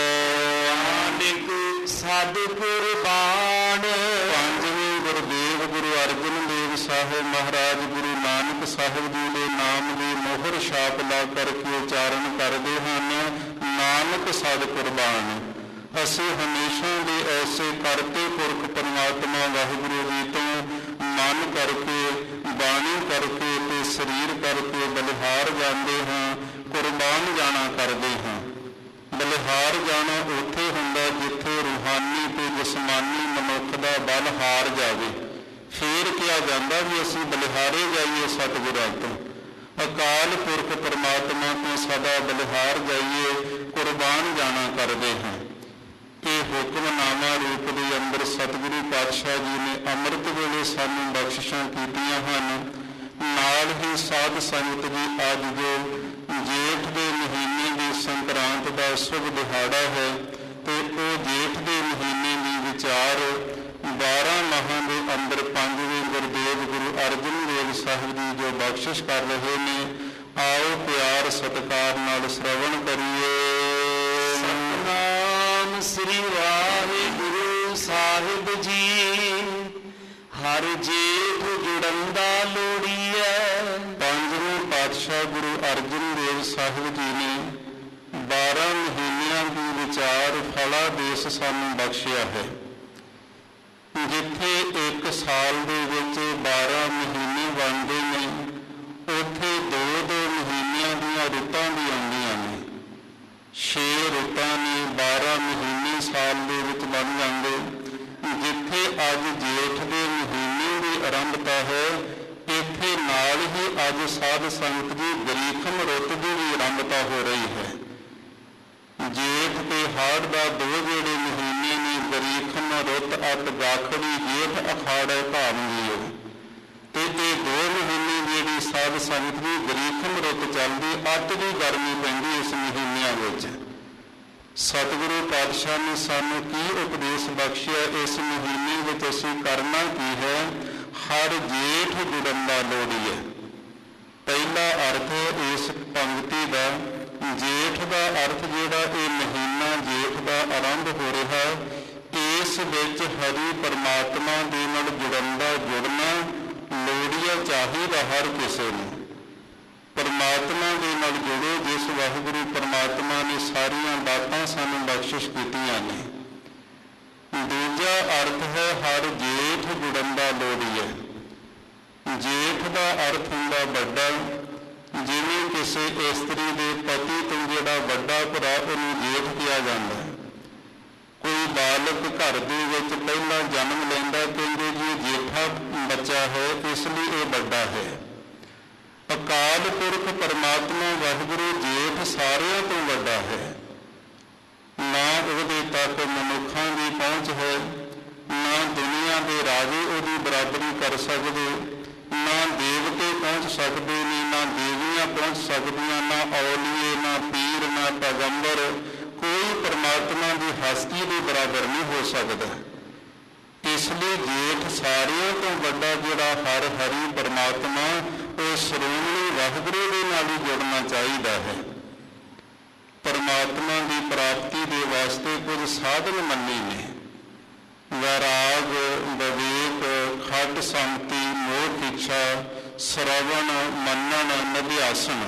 ਨਾਨਕ ਸਦ ਕੁਰਬਾਨ। ਪੰਜਵੇਂ ਗੁਰਦੇਵ ਗੁਰੂ ਅਰਜਨ ਦੇਵ ਸਾਹਿਬ ਮਹਾਰਾਜ ਗੁਰੂ ਨਾਨਕ ਸਾਹਿਬ ਜੀ ਦੇ ਨਾਮ ਦੀ ਮੋਹਰ ਛਾਪ ਲਾ ਕਰਕੇ ਉਚਾਰਨ ਕਰਦੇ ਹਨ, ਨਾਨਕ ਸਦ ਕੁਰਬਾਨ। ਅਸੀਂ ਹਮੇਸ਼ਾ ਦੇ ਐਸੇ ਕਰਤੇ ਪੁਰਖ ਪਰਮਾਤਮਾ ਵਾਹਿਗੁਰੂ ਜੀ ਤੋਂ ਮਨ ਕਰਕੇ, ਬਾਣੀ ਕਰਕੇ ਤੇ ਸਰੀਰ ਕਰਕੇ ਬਲਿਹਾਰ ਜਾਂਦੇ ਹਾਂ, ਕੁਰਬਾਨ ਜਾਣਾ ਕਰਦੇ ਹਾਂ। ਬਲਿਹਾਰ ਜਾਣਾ ਉੱਥੇ ਹੁੰਦਾ ਜਿੱਥੇ ਰੂਹਾਨੀ ਤੇ ਜਿਸਮਾਨੀ ਮਨੁੱਖ ਦਾ ਬਲ ਹਾਰ ਜਾਵੇ। ਫੇਰ ਕਿਹਾ ਜਾਂਦਾ ਵੀ ਅਸੀਂ ਬਲਿਹਾਰੇ ਜਾਈਏ ਸਤਿਗੁਰਾਂ ਤੋਂ, ਅਕਾਲ ਪੁਰਖ ਪਰਮਾਤਮਾ ਤੋਂ ਸਦਾ ਬਲਿਹਾਰ ਜਾਈਏ, ਕੁਰਬਾਨ ਜਾਣਾ ਕਰਦੇ ਹਾਂ। ਇਹ ਹੁਕਮਨਾਮਾ ਰੂਪ ਦੇ ਅੰਦਰ ਸਤਿਗੁਰੂ ਪਾਤਸ਼ਾਹ ਜੀ ਨੇ ਅੰਮ੍ਰਿਤ ਵੇਲੇ ਸਾਨੂੰ ਬਖਸ਼ਿਸ਼ਾਂ ਕੀਤੀਆਂ ਹਨ। ਨਾਲ ਹੀ ਸਾਧ ਸੰਗਤ ਜੀ ਅੱਜ ਜੋ ਜੇਠ ਦੇ ਮਹੀਨੇ ਦੀ ਸੰਕਰਾਂਤ ਦਾ ਸ਼ੁਭ ਦਿਹਾੜਾ ਹੈ ਤੇ ਉਹ ਜੇਠ ਦੇ ਮਹੀਨੇ ਦੀ ਵਿਚਾਰ ਬਾਰਾਂ ਮਾਹਾਂ ਦੇ ਅੰਦਰ ਪੰਜਵੇਂ ਗੁਰਦੇਵ ਗੁਰੂ ਅਰਜਨ ਦੇਵ ਸਾਹਿਬ ਜੀ ਜੋ ਬਖਸ਼ਿਸ਼ ਕਰ ਰਹੇ ਨੇ, ਆਓ ਪਿਆਰ ਸਤਿਕਾਰ ਨਾਲ ਸ਼੍ਰਵਣ ਕਰੀਏ। ਸਤਿਨਾਮ ਸ੍ਰੀ ਵਾਹਿਗੁਰੂ ਸਾਹਿਬ ਜੀ। ਹਰ ਜੇਠ ਜੁੜੰਦਾ ਲੋੜੀਐ। ਪੰਜਵੇਂ ਪਾਤਸ਼ਾਹ ਗੁਰੂ ਅਰਜਨ ਦੇਵ ਸਾਹਿਬ ਜੀ ਨੇ ਬਾਰਾਂ ਮਹੀਨਿਆਂ ਦੀ ਵਿਚਾਰ ਫਲਾਦੇਸ਼ ਸਾਨੂੰ ਬਖਸ਼ਿਆ ਹੈ। ਜਿੱਥੇ ਇੱਕ ਸਾਲ ਦੇ ਵਿੱਚ ਬਾਰਾਂ ਮਹੀਨੇ ਬਣਦੇ ਨੇ, ਉੱਥੇ ਦੋ ਦੋ ਮਹੀਨਿਆਂ ਦੀਆਂ ਰੁੱਤਾਂ ਵੀ ਆਉਂਦੀਆਂ ਨੇ। ਛੇ ਰੁੱਤਾਂ ਨੇ, ਬਾਰਾਂ ਮਹੀਨੇ ਸਾਲ ਦੇ ਵਿੱਚ ਬਣ ਜਾਂਦੇ। ਜਿੱਥੇ ਅੱਜ ਜੇਠ ਦੇ ਮਹੀਨੇ ਦੀ ਆਰੰਭਤਾ ਹੈ, ਇੱਥੇ ਨਾਲ ਹੀ ਅੱਜ ਸਾਧ ਸੰਗਤ ਦੀ ਗਰੀਖਮ ਰੁੱਤ ਦੀ ਵੀ ਆਰੰਭਤਾ ਹੋ ਰਹੀ ਹੈ। ਜੇਠ ਤੇ ਹਾੜ ਦਾ ਦੋ ਜਿਹੜੇ ਮਹੀਨੇ ਨੇ, ਗਰੀਖਮ ਰੁੱਤ ਅਤ ਗਾਖੜੀ ਜੇਠ ਅਖਾੜੇ ਭਾਵੀਓ, ਤੇ ਇਹ ਦੋ ਮਹੀਨੇ ਜਿਹੜੀ ਸਾਧ ਸੰਗਤ ਦੀ ਗਰੀਖਮ ਰੁੱਤ ਚੱਲਦੀ, ਅੱਤ ਦੀ ਗਰਮੀ ਪੈਂਦੀ ਇਸ ਮਹੀਨਿਆਂ ਵਿੱਚ। ਸਤਿਗੁਰੂ ਪਾਤਸ਼ਾਹ ਨੇ ਸਾਨੂੰ ਕੀ ਉਪਦੇਸ਼ ਬਖਸ਼ਿਆ? ਇਸ ਮਹੀਨੇ ਵਿੱਚ ਅਸੀਂ ਕਰਨਾ ਕੀ ਹੈ? ਹਰ ਜੇਠ ਜੁੜੰਦਾ ਲੋੜੀਐ। ਪਹਿਲਾ ਅਰਥ ਇਸ ਪੰਕਤੀ ਦਾ, ਜੇਠ ਦਾ ਅਰਥ ਜਿਹੜਾ ਇਹ ਮਹੀਨਾ ਜੇਠ ਦਾ ਆਰੰਭ ਹੋ ਰਿਹਾ, ਇਸ ਵਿੱਚ ਹਰੀ ਪਰਮਾਤਮਾ ਦੇ ਨਾਲ ਜੁੜੰਦਾ ਜੁੜਨਾ ਲੋੜੀਆ ਚਾਹੀਦਾ ਹਰ ਕਿਸੇ ਨੂੰ। ਪਰਮਾਤਮਾ ਦੇ ਨਾਲ ਜੁੜੋ, ਜਿਸ ਵਾਹਿਗੁਰੂ ਪਰਮਾਤਮਾ ਨੇ ਸਾਰੀਆਂ ਦਾਤਾਂ ਸਾਨੂੰ ਬਖਸ਼ਿਸ਼ ਕੀਤੀਆਂ ਨੇ। ਦੂਜਾ ਅਰਥ ਹੈ ਹਰ ਜੇਠ ਜੁੜੰਦਾ ਲੋੜੀਐ। ਜੇਠ ਦਾ ਅਰਥ ਹੁੰਦਾ ਵੱਡਾ। ਜਿਵੇਂ ਕਿਸੇ ਇਸਤਰੀ ਦੇ ਪਤੀ ਤੋਂ ਜਿਹੜਾ ਵੱਡਾ ਭਰਾ, ਉਹਨੂੰ ਜੇਠ ਕਿਹਾ ਜਾਂਦਾ। ਕੋਈ ਬਾਲਕ ਘਰ ਦੇ ਵਿੱਚ ਪਹਿਲਾਂ ਜਨਮ ਲੈਂਦਾ, ਕਹਿੰਦੇ ਜੀ ਇਹ ਜੇਠਾ ਬੱਚਾ ਹੈ, ਇਸ ਲਈ ਇਹ ਵੱਡਾ ਹੈ। ਅਕਾਲ ਪੁਰਖ ਪਰਮਾਤਮਾ ਵਾਹਿਗੁਰੂ ਜੇਠ ਸਾਰਿਆਂ ਤੋਂ ਵੱਡਾ ਹੈ। ਨਾ ਉਹਦੇ ਤੱਕ ਮਨੁੱਖਾਂ ਦੀ ਪਹੁੰਚ ਹੈ, ਨਾ ਦੁਨੀਆ ਦੇ ਰਾਜੇ ਉਹਦੀ ਬਰਾਬਰੀ ਕਰ ਸਕਦੇ, ਨਾ ਦੇਵਤੇ ਪਹੁੰਚ ਸਕਦੇ ਨੇ, ਨਾ ਦੇਵੀਆਂ ਪਹੁੰਚ ਸਕਦੀਆਂ, ਨਾ ਔਲੀਏ, ਨਾ ਪੀਰ, ਨਾ ਪੈਗੰਬਰ। ਕੋਈ ਪਰਮਾਤਮਾ ਦੀ ਹਸਤੀ ਦੇ ਬਰਾਬਰ ਨਹੀਂ ਹੋ ਸਕਦਾ। ਇਸ ਲਈ ਜੇਠ ਸਾਰਿਆਂ ਤੋਂ ਵੱਡਾ ਜਿਹੜਾ ਹਰ ਹਰੀ ਪਰਮਾਤਮਾ, ਉਹ ਸ਼੍ਰੋਮਣੀ ਵਾਹਿਗੁਰੂ ਦੇ ਨਾਲ ਹੀ ਜੁੜਨਾ ਚਾਹੀਦਾ ਹੈ। ਪਰਮਾਤਮਾ ਦੀ ਪ੍ਰਾਪਤੀ ਦੇ ਵਾਸਤੇ ਕੁਝ ਸਾਧਨ ਮੰਨੇ ਨੇ। ਵੈਰਾਗ, ਵਿਵੇਕ, ਖਟ ਸੰਮਤੀ, ਮੋਹ ਇੱਛਾ, ਸ਼ਰਵਣ, ਮੰਨਣ, ਨਿਧਿਆਸਨ,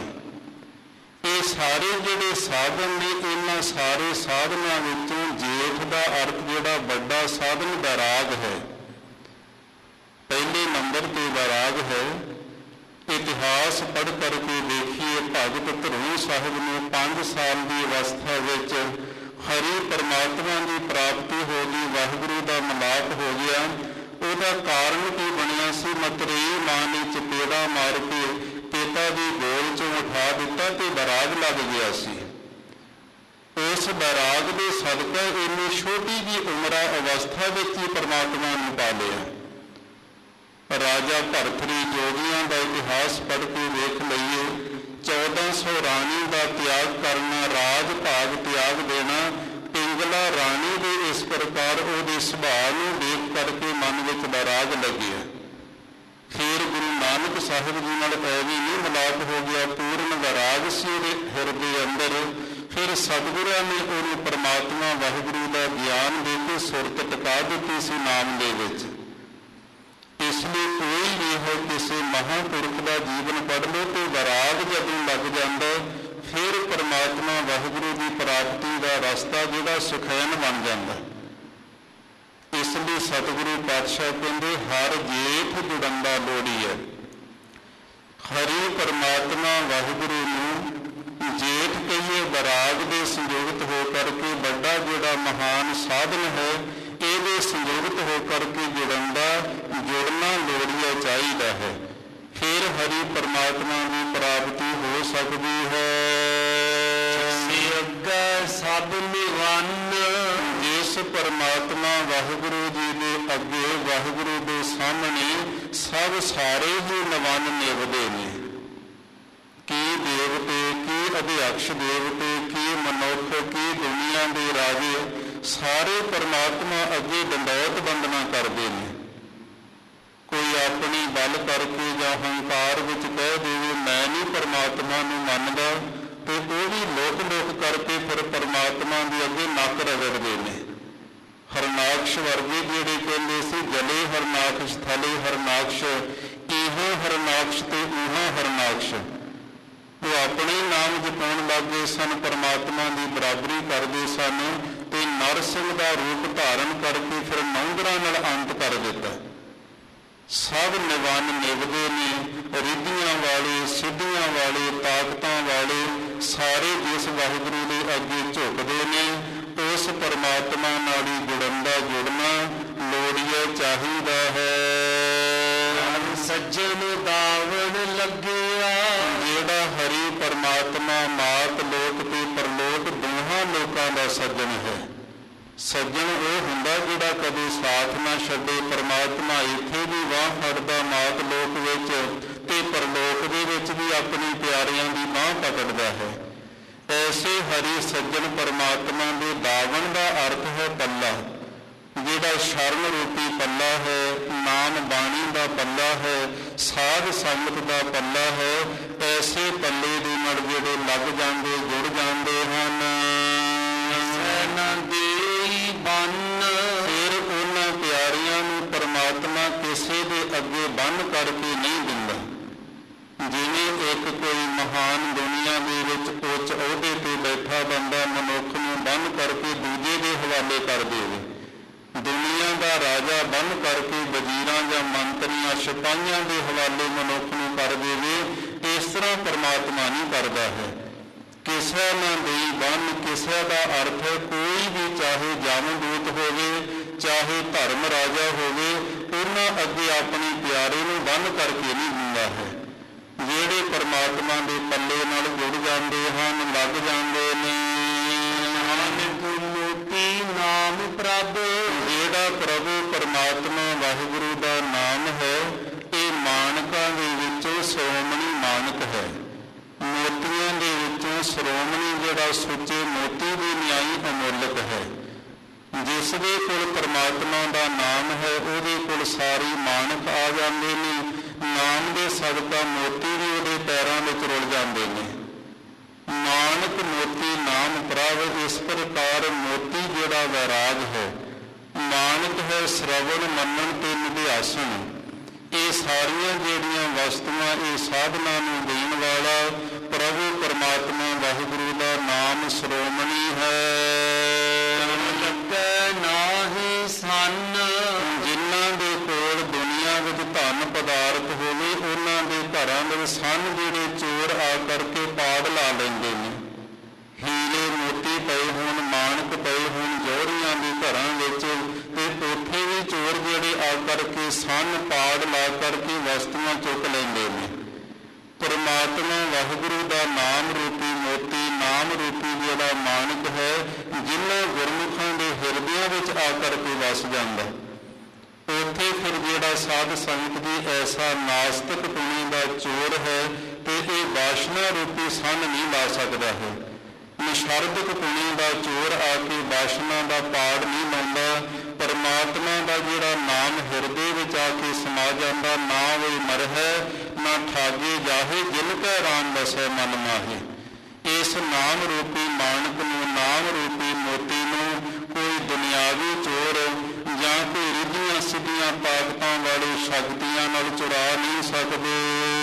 ਇਹ ਸਾਰੇ ਜਿਹੜੇ ਸਾਧਨ ਨੇ, ਇਹਨਾਂ ਸਾਰੇ ਸਾਧਨਾਂ ਵਿੱਚੋਂ ਜੇਠ ਦਾ ਅਰਥ ਜਿਹੜਾ ਵੱਡਾ ਸਾਧਨ ਵੈਰਾਗ ਹੈ। ਪਹਿਲੇ ਨੰਬਰ ਤੇ ਵੈਰਾਗ ਹੈ। ਇਤਿਹਾਸ ਪੜ੍ਹ ਕਰਕੇ ਦੇਖੀਏ, ਭਗਤ ਧਰੂ ਸਾਹਿਬ ਨੂੰ ਪੰਜ ਸਾਲ ਦੀ ਅਵਸਥਾ ਵਿੱਚ ਹਰੀ ਪਰਮਾਤਮਾ ਦੀ ਪ੍ਰਾਪਤੀ ਹੋ ਗਈ, ਵਾਹਿਗੁਰੂ ਦਾ ਮਿਲਾਪ ਹੋ ਗਿਆ। ਉਹਦਾ ਕਾਰਨ ਕੀ ਬਣਿਆ ਸੀ? ਮਤਰੇਈ ਮਾਂ ਨੇ ਚਪੇੜਾ ਮਾਰ ਕੇ ਪਿਤਾ ਦੀ ਗੋਦ ਚੋਂ ਉਠਾ ਦਿੱਤਾ ਤੇ ਬੈਰਾਗ ਲੱਗ ਗਿਆ ਸੀ। ਉਸ ਬੈਰਾਗ ਦੇ ਸਦਕਾ ਇੰਨੀ ਛੋਟੀ ਜਿਹੀ ਉਮਰਾ ਅਵਸਥਾ ਵਿੱਚ ਹੀ ਪਰਮਾਤਮਾ ਨੂੰ ਪਾ ਲਿਆ। ਰਾਜਾ ਭਰਥਰੀ ਜੋਗੀਆਂ ਦਾ ਇਤਿਹਾਸ ਪੜ੍ਹ ਕੇ ਵੇਖ ਲਈਏ, ਚੌਦਾਂ ਸੌ ਰਾਣੀ ਦਾ ਤਿਆਗ ਕਰਨਾ, ਰਾਜ ਭਾਗ ਤਿਆਗ ਦੇਣਾ, ਪਿੰਗਲਾ ਰਾਣੀ ਦੇ ਇਸ ਪ੍ਰਕਾਰ ਉਹਦੇ ਸੁਭਾਅ ਨੂੰ ਦੇਖ ਕਰਕੇ ਮਨ ਵਿੱਚ ਬੈਰਾਗ ਲੱਗਿਆ। ਫਿਰ ਗੁਰੂ ਨਾਨਕ ਸਾਹਿਬ ਜੀ ਨਾਲ ਐਵੇਂ ਨਹੀਂ ਮਿਲਾਪ ਹੋ ਗਿਆ, ਪੂਰਨ ਬੈਰਾਗ ਸੀ ਉਹਦੇ ਹਿਰਦੇ ਅੰਦਰ। ਫਿਰ ਸਤਿਗੁਰਾਂ ਨੇ ਉਹਨੂੰ ਪਰਮਾਤਮਾ ਵਾਹਿਗੁਰੂ ਦਾ ਗਿਆਨ ਦੇ ਕੇ ਸੁਰਤ ਟਿਕਾ ਦਿੱਤੀ ਸੀ ਨਾਮ ਦੇ ਵਿੱਚ। ਇਸ ਲਈ ਕੋਈ ਵੀ ਹੈ ਕਿਸੇ ਮਹਾਂਪੁਰਖ ਦਾ ਜੀਵਨ ਪੜ੍ਹ ਲਓ ਤੇ ਬੈਰਾਗ ਜਦੋਂ ਲੱਗ ਜਾਂਦਾ, ਫਿਰ ਪਰਮਾਤਮਾ ਵਾਹਿਗੁਰੂ ਦੀ ਪ੍ਰਾਪਤੀ ਦਾ ਰਸਤਾ ਜਿਹੜਾ ਸੁਖੈਨ ਬਣ ਜਾਂਦਾ। ਇਸ ਲਈ ਸਤਿਗੁਰੂ ਪਾਤਸ਼ਾਹ ਕਹਿੰਦੇ ਹਰ ਜੇਠ ਜੁੜੰਦਾ ਲੋੜੀਐ। ਹਰੀ ਪਰਮਾਤਮਾ ਵਾਹਿਗੁਰੂ ਨੂੰ ਜੇਠ ਕਹੀਏ, ਬੈਰਾਗ ਦੇ ਸੰਯੁਕਤ ਹੋ ਕਰਕੇ ਵੱਡਾ ਜਿਹੜਾ ਮਹਾਨ ਸਾਧਨ ਹੈ, ਇਹਦੇ ਸੰਯੁਕਤ ਹੋ ਕਰਕੇ ਜੁੜਨ ਦਾ ਜੁੜਨਾ ਲੋੜੀਆ ਚਾਹੀਦਾ ਹੈ। ਫਿਰ ਹਰੀ ਪਰਮਾਤਮਾ ਦੀ ਪ੍ਰਾਪਤੀ ਹੋ ਸਕਦੀ ਹੈ। ਅੱਗੇ ਸਭ ਨਿਵੰਨ, ਜਿਸ ਪਰਮਾਤਮਾ ਵਾਹਿਗੁਰੂ ਜੀ ਦੇ ਅੱਗੇ, ਵਾਹਿਗੁਰੂ ਦੇ ਸਾਹਮਣੇ ਸਭ ਸਾਰੇ ਹੀ ਨਿਵੰਨ ਨਿਭਦੇ ਨੇ। ਕੀ ਦੇਵਤੇ, ਕੀ ਅਧਿਅਕਸ਼ ਦੇਵਤੇ, ਕੀ ਮਨੁੱਖ, ਕੀ ਦੁਨੀਆ ਦੇ ਰਾਜੇ, ਸਾਰੇ ਪਰਮਾਤਮਾ ਅੱਗੇ ਦੰਡੌਤ ਬੰਦਨਾ ਕਰਦੇ ਨੇ। ਕੋਈ ਆਪਣੀ ਬਲ ਕਰਕੇ ਜਾਂ ਹੰਕਾਰ ਵਿੱਚ ਕਹਿ ਦੇਵੇ ਮੈਂ ਨਹੀਂ ਪਰਮਾਤਮਾ ਨੂੰ ਮੰਨਦਾ, ਤੇ ਉਹ ਵੀ ਲੋਕ ਲੋਕ ਕਰਕੇ ਫਿਰ ਪਰਮਾਤਮਾ ਦੇ ਅੱਗੇ ਨੱਕ ਰਗੜਦੇ ਨੇ। ਹਰਨਾਕਸ਼ ਵਰਗੇ ਜਿਹੜੇ ਕਹਿੰਦੇ ਸੀ ਜਲੇ ਹਰਨਾਕਸ਼ ਥਲੇ ਹਰਨਾਕਸ਼, ਇਹੋ ਹਰਨਾਕਸ਼ ਤੇ ਉਹਾਂ ਹਰਨਾਕਸ਼, ਉਹ ਆਪਣੇ ਨਾਮ ਜਪਾਉਣ ਲੱਗ ਗਏ ਸਨ, ਪਰਮਾਤਮਾ ਦੀ ਬਰਾਬਰੀ ਕਰਦੇ ਸਨ ਤੇ ਨਰਸਿੰਘ ਦਾ ਰੂਪ ਧਾਰਨ ਕਰਕੇ ਫਿਰ ਨੌਂਗਰਾਂ ਨਾਲ ਅੰਤ ਕਰ ਦਿੱਤਾ। ਸਭ ਨਿਵੰਨ ਨਿਭਦੇ ਨੇ, ਰਿੱਧੀਆਂ ਵਾਲੇ, ਸਿੱਧੀਆਂ ਵਾਲੇ, ਤਾਕਤਾਂ ਵਾਲੇ, ਸਾਰੇ ਜਿਸ ਵਾਹਿਗੁਰੂ ਦੇ ਅੱਗੇ ਝੁਕਦੇ ਨੇ, ਉਸ ਪਰਮਾਤਮਾ ਨਾਲ ਹੀ ਜੁੜਨ ਦਾ ਜੁੜਨਾ ਲੋੜੀਏ ਚਾਹੀਦਾ ਹੈ। ਸੱਜਣ ਦਾਵਣ ਲੱਗਿਆ, ਜਿਹੜਾ ਹਰੀ ਪਰਮਾਤਮਾ ਮਾਤ ਲੋਕ ਤੇ ਪਰਲੋਕ ਦੋਹਾਂ ਲੋਕਾਂ ਦਾ ਸੱਜਣ ਹੈ। ਸੱਜਣ ਉਹ ਹੁੰਦਾ ਜਿਹੜਾ ਕਦੇ ਸਾਥ ਨਾ ਛੱਡੇ, ਪਰਮਾਤਮਾ ਇੱਥੇ ਵੀ ਬਾਂਹ ਫੜਦਾ ਮਾਤ ਲੋਕ ਵਿੱਚ ਤੇ ਪਰਲੋਕ ਦੇ ਵਿੱਚ ਵੀ ਆਪਣੀ ਪਿਆਰਿਆਂ ਦੀ ਬਾਂਹ ਪਕੜਦਾ ਹੈ। ਐਸੇ ਹਰੀ ਸੱਜਣ ਪਰਮਾਤਮਾ ਦੇ ਦਾਵਣ ਦਾ ਅਰਥ ਹੈ ਪੱਲਾ, ਜਿਹੜਾ ਸ਼ਰਨ ਰੂਪੀ ਪੱਲਾ ਹੈ, ਨਾਮ ਬਾਣੀ ਦਾ ਪੱਲਾ ਹੈ, ਸਾਧ ਸੰਗਤ ਦਾ ਪੱਲਾ ਹੈ। ਐਸੇ ਪੱਲੇ ਦੇ ਨਾਲ ਜਿਹੜੇ ਲੱਗ ਜਾਂਦੇ, ਜੁੜ ਜਾਂਦੇ ਹਨ, ਸੈਨਾ ਦੇ ਬੰਨ, ਫਿਰ ਉਹਨਾਂ ਪਿਆਰਿਆਂ ਨੂੰ ਪਰਮਾਤਮਾ ਕਿਸੇ ਦੇ ਅੱਗੇ ਬੰਨ ਕਰਕੇ ਨਹੀਂ ਦਿੰਦਾ। ਜਿਵੇਂ ਇੱਕ ਕੋਈ ਮਹਾਨ ਦੁਨੀਆ ਦੇ ਵਿੱਚ ਉੱਚ ਅਹੁਦੇ ਤੇ ਬੈਠਾ ਬੰਦਾ ਮਨੁੱਖ ਨੂੰ ਬੰਨ ਕਰਕੇ ਦੂਜੇ ਦੇ ਹਵਾਲੇ ਕਰ ਦੇਵੇ, ਦੁਨੀਆ ਦਾ ਰਾਜਾ ਬੰਨ ਕਰਕੇ ਵਜ਼ੀਰਾਂ ਜਾਂ ਮੰਤਰੀਆਂ ਸਿਪਾਹੀਆਂ ਦੇ ਹਵਾਲੇ ਮਨੁੱਖ ਨੂੰ ਕਰ ਦੇਵੇ, ਇਸ ਤਰ੍ਹਾਂ ਪਰਮਾਤਮਾ ਨਹੀਂ ਕਰਦਾ ਹੈ। ਕਿਸੇ ਨਾ ਦੇਈ ਬੰਨ, ਕਿਸੇ ਦਾ ਅਰਥ ਹੈ ਕੋਈ ਵੀ ਚਾਹੇ ਜਮਦੂਤ ਹੋਵੇ, ਚਾਹੇ ਧਰਮ ਰਾਜਾ ਹੋਵੇ, ਉਹਨਾਂ ਅੱਗੇ ਆਪਣੇ ਪਿਆਰੇ ਨੂੰ ਬੰਨ ਕਰਕੇ ਨਹੀਂ ਦਿੰਦਾ ਹੈ। ਜਿਹੜੇ ਪਰਮਾਤਮਾ ਦੇ ਪੱਲੇ ਨਾਲ ਜੁੜ ਜਾਂਦੇ ਹਨ, ਲੱਗ ਜਾਂਦੇ ਨੇ, ਨਾਨਕ ਮੋਤੀ ਨਾਮ ਪ੍ਰਭ, ਜਿਹੜਾ ਪ੍ਰਭੂ ਪਰਮਾਤਮਾ ਵਾਹਿਗੁਰੂ ਦਾ ਨਾਮ ਹੈ, ਇਹ ਮਾਨਕਾਂ ਦੇ ਵਿੱਚੋਂ ਸ਼੍ਰੋਮਣੀ ਮਾਨਕ ਹੈ। ਮੋਤੀਆਂ ਦੇ ਵਿੱਚੋਂ ਸ਼੍ਰੋਮਣੀ ਜਿਹੜਾ ਸੁੱਚੇ ਮੋਤੀ ਦੀ ਨਿਆਈ ਅਮੁੱਲਕ ਹੈ। ਜਿਸ ਦੇ ਕੋਲ ਪਰਮਾਤਮਾ ਦਾ ਨਾਮ ਹੈ, ਉਹਦੇ ਕੋਲ ਸਾਰੀ ਮਾਨਕ ਆ ਜਾਂਦੇ ਨੇ। ਨਾਮ ਦੇ ਸਦਕਾ ਮੋਤੀ ਵੀ ਉਹਦੇ ਪੈਰਾਂ ਵਿੱਚ ਰੁਲ ਜਾਂਦੇ ਨੇ। ਨਾਨਕ ਮੋਤੀ ਨਾਮ ਪ੍ਰਭ, ਇਸ ਪ੍ਰਕਾਰ ਮੋਤੀ ਜਿਹੜਾ ਵੈਰਾਗ ਹੈ, ਨਾਨਕ ਹੈ ਸ਼ਰਵਣ ਮੰਨਣ ਤੇ ਨਿਧਿਆਸਨ। ਇਹ ਸਾਰੀਆਂ ਜਿਹੜੀਆਂ ਵਸਤੂਆਂ, ਇਹ ਸਾਧਨਾ ਨੂੰ ਦੇਣ ਵਾਲਾ ਪ੍ਰਭੂ ਪਰਮਾਤਮਾ ਵਾਹਿਗੁਰੂ ਦਾ ਨਾਮ ਸ਼੍ਰੋਮਣੀ ਹੈ। ਲੱਗੈ ਨਾਹੀ ਸੰਨ, ਜਿਨ੍ਹਾਂ ਦੇ ਕੋਲ ਦੁਨੀਆ ਵਿੱਚ ਧਨ ਪਦਾਰਥ ਹੋਵੇ, ਉਹਨਾਂ ਦੇ ਘਰਾਂ ਵਿੱਚ ਸਨ ਜਿਹੜੇ ਚੋਰ ਆ ਕਰਕੇ ਪਾੜ ਲਾ ਲੈਂਦੇ ਨੇ। ਹੀਰੇ ਮੋਤੀ ਪਏ ਹੋਣ, ਮਾਣਕ ਪਏ ਹੋਣ ਜੌਹਰੀਆਂ ਦੇ ਘਰਾਂ ਵਿੱਚ, ਤੇ ਉੱਥੇ ਵੀ ਚੋਰ ਜਿਹੜੇ ਆ ਕਰਕੇ ਸਨ ਪਾੜ ਲਾ ਕਰਕੇ ਵਸਤੂਆਂ ਚੁੱਕ ਲੈਂਦੇ ਨੇ। ਪਰਮਾਤਮਾ ਵਾਹਿਗੁਰੂ ਦਾ ਨਾਮ ਰੂਪੀ ਮੋਤੀ, ਨਾਮ ਰੂਪੀ ਜਿਹੜਾ ਮਾਣਕ ਹੈ, ਜਿਨ੍ਹਾਂ ਗੁਰਮੁਖਾਂ ਦੇ ਹਿਰਦਿਆਂ ਵਿੱਚ ਆ ਕਰਕੇ ਵਸ ਜਾਂਦਾ, ਉੱਥੇ ਫਿਰ ਜਿਹੜਾ ਸਾਧ ਸੰਗਤ ਦੀ ਐਸਾ ਨਾਸਤਿਕ ਟੂਣੇ ਦਾ ਚੋਰ ਹੈ ਤੇ ਇਹ ਵਾਸ਼ਨਾ ਰੂਪੀ ਸੰਨ ਨਹੀਂ ਲਾ ਸਕਦਾ ਹੈ। ਨਿਸ਼ਰਦਕ ਟੂਣੇ ਦਾ ਚੋਰ ਆ ਕੇ ਵਾਸ਼ਨਾ ਦਾ ਪਾੜ ਨਹੀਂ ਲਾਉਂਦਾ। ਪਰਮਾਤਮਾ ਦਾ ਜਿਹੜਾ ਨਾਮ ਹਿਰਦੇ ਵਿੱਚ ਆ ਕੇ ਸਮਾ ਜਾਂਦਾ, ਨਾ ਉਹ ਮਰਹਿ ਨਾ ਠਾਗੇ ਜਾਹੇ, ਜਿਨ ਕੈ ਰਾਮ ਵਸੈ ਮਨ ਮਾਹੇ। ਇਸ ਨਾਮ ਰੂਪੀ ਮਾਣਕ ਨੂੰ, ਨਾਮ ਰੂਪੀ ਮੋਤੀ ਨੂੰ ਕੋਈ ਦੁਨਿਆਵੀ ਚੋਰ ਜਾਂ ਕੋਈ ਰਿੱਧੀਆਂ ਸਿੱਧੀਆਂ ਤਾਕਤਾਂ ਵਾਲੇ ਸ਼ਕਤੀਆਂ ਨਾਲ ਚੁਰਾ ਨਹੀਂ ਸਕਦੇ।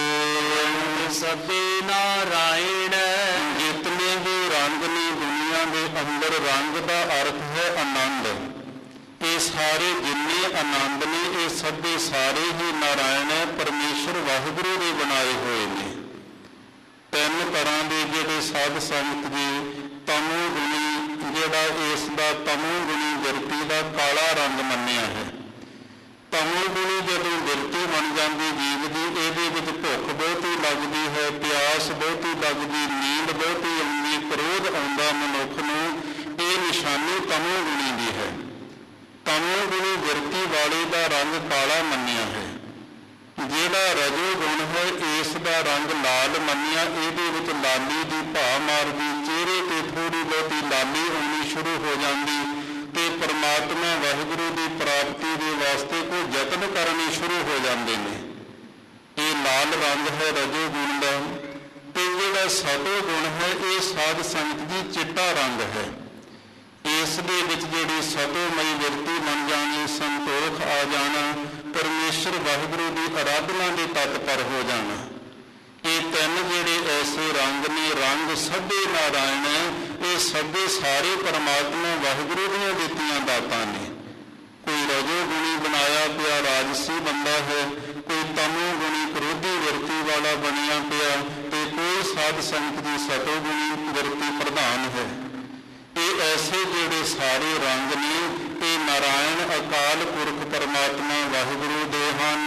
ਸਭੇ ਨਾਰਾਇਣ ਜਿਤਨੇ ਵੀ ਰੰਗ ਨੇ ਦੁਨੀਆ ਦੇ ਅੰਦਰ, ਰੰਗ ਦਾ ਅਰਥ ਹੈ ਆਨੰਦ। ਇਹ ਸਾਰੇ ਜਿੰਨੇ ਆਨੰਦ ਨੇ ਇਹ ਸਭੇ ਸਾਰੇ ਹੀ ਨਾਰਾਇਣ ਹੈ, ਪਰਮੇਸ਼ਰ ਵਾਹਿਗੁਰੂ ਦੇ ਬਣਾਏ ਹੋਏ ਨੇ। ਤਿੰਨ ਤਰ੍ਹਾਂ ਦੇ ਜਿਹੜੇ ਸਾਧ ਸੰਗਤ ਜੀ ਤਮੋ ਗੁਣੀ, ਜਿਹੜਾ ਇਸ ਦਾ ਤਮੋ ਗੁਣੀ ਬਿਰਤੀ ਦਾ ਕਾਲਾ ਰੰਗ ਮੰਨਿਆ ਹੈ। ਤਮੋ ਗੁਣੀ ਜਦੋਂ ਬਿਰਤੀ ਬਣ ਜਾਂਦੀ ਜੀਵ ਦੀ, ਇਹਦੇ ਵਿੱਚ ਭੁੱਖ ਬਹੁਤੀ ਲੱਗਦੀ ਹੈ, ਪਿਆਸ ਬਹੁਤੀ ਲੱਗਦੀ, ਨੀਂਦ ਬਹੁਤੀ ਆਉਂਦੀ, ਕ੍ਰੋਧ ਆਉਂਦਾ ਮਨੁੱਖ ਨੂੰ। ਇਹ ਨਿਸ਼ਾਨੀ ਤਮੋ ਗੁਣੀ ਦੀ ਹੈ। ਤਮੋ ਗੁਣੀ ਬਿਰਤੀ ਵਾਲੇ ਦਾ ਰੰਗ ਕਾਲਾ ਮੰਨਿਆ ਹੈ। ਜਿਹੜਾ ਰਜੋ ਗੁਣ ਹੈ ਇਸ ਦਾ ਰੰਗ ਲਾਲ ਮੰਨਿਆ। ਇਹਦੇ ਵਿੱਚ ਲਾਲੀ ਦੀ ਭਾ ਮਾਰਦੀ, ਚਿਹਰੇ ਤੇ ਥੋੜੀ ਬਹੁਤੀ ਲਾਲੀ ਆਉਣੀ ਸ਼ੁਰੂ ਹੋ ਜਾਂਦੀ ਤੇ ਪਰਮਾਤਮਾ ਵਾਹਿਗੁਰੂ ਦੀ ਪ੍ਰਾਪਤੀ ਦੇ ਵਾਸਤੇ ਕੋਈ ਯਤਨ ਕਰਨੇ ਸ਼ੁਰੂ ਹੋ ਜਾਂਦੇ ਨੇ। ਇਹ ਲਾਲ ਰੰਗ ਹੈ ਰਜੋ ਗੁਣ ਦਾ। ਤੇ ਜਿਹੜਾ ਸਤੋ ਗੁਣ ਹੈ ਇਹ ਸਾਧ ਸੰਗਤ ਦੀ ਚਿੱਟਾ ਰੰਗ ਹੈ। ਇਸ ਦੇ ਵਿੱਚ ਜਿਹੜੀ ਸਤੋਮਈ ਬਿਰਤੀ ਬਣ ਜਾਣੀ, ਸੰਤੋਖ ਆ ਜਾਣਾ, ਪਰਮੇਸ਼ਰ ਵਾਹਿਗੁਰੂ ਦੀ ਅਰਾਧਨਾ ਦੇ ਤਤਪਰ ਹੋ ਜਾਣਾ। ਇਹ ਤਿੰਨ ਜਿਹੜੇ ਐਸੇ ਰੰਗ ਨੇ, ਰੰਗ ਸਭੇ ਨਾਰਾਇਣ ਹੈ। ਇਹ ਸਭੇ ਸਾਰੇ ਪਰਮਾਤਮਾ ਵਾਹਿਗੁਰੂ ਦੀਆਂ ਦਿੱਤੀਆਂ ਦਾਤਾਂ ਨੇ। ਕੋਈ ਰਜੋ ਗੁਣੀ ਬਣਾਇਆ ਪਿਆ ਰਾਜਸੀ ਬੰਦਾ ਹੈ, ਕੋਈ ਤਮੋ ਗੁਣੀ ਕ੍ਰੋਧੀ ਬਿਰਤੀ ਵਾਲਾ ਬਣਿਆ ਪਿਆ, ਤੇ ਕੋਈ ਸਾਧ ਸੰਗਤ ਦੀ ਸਤੋ ਗੁਣੀ ਬਿਰਤੀ ਪ੍ਰਧਾਨ ਹੈ। ਇਹ ਐਸੇ ਜਿਹੜੇ ਸਾਰੇ ਰੰਗ ਨੇ ਇਹ ਨਾਰਾਇਣ ਅਕਾਲ ਪੁਰਖ ਪਰਮਾਤਮਾ ਵਾਹਿਗੁਰੂ ਦੇ ਹਨ।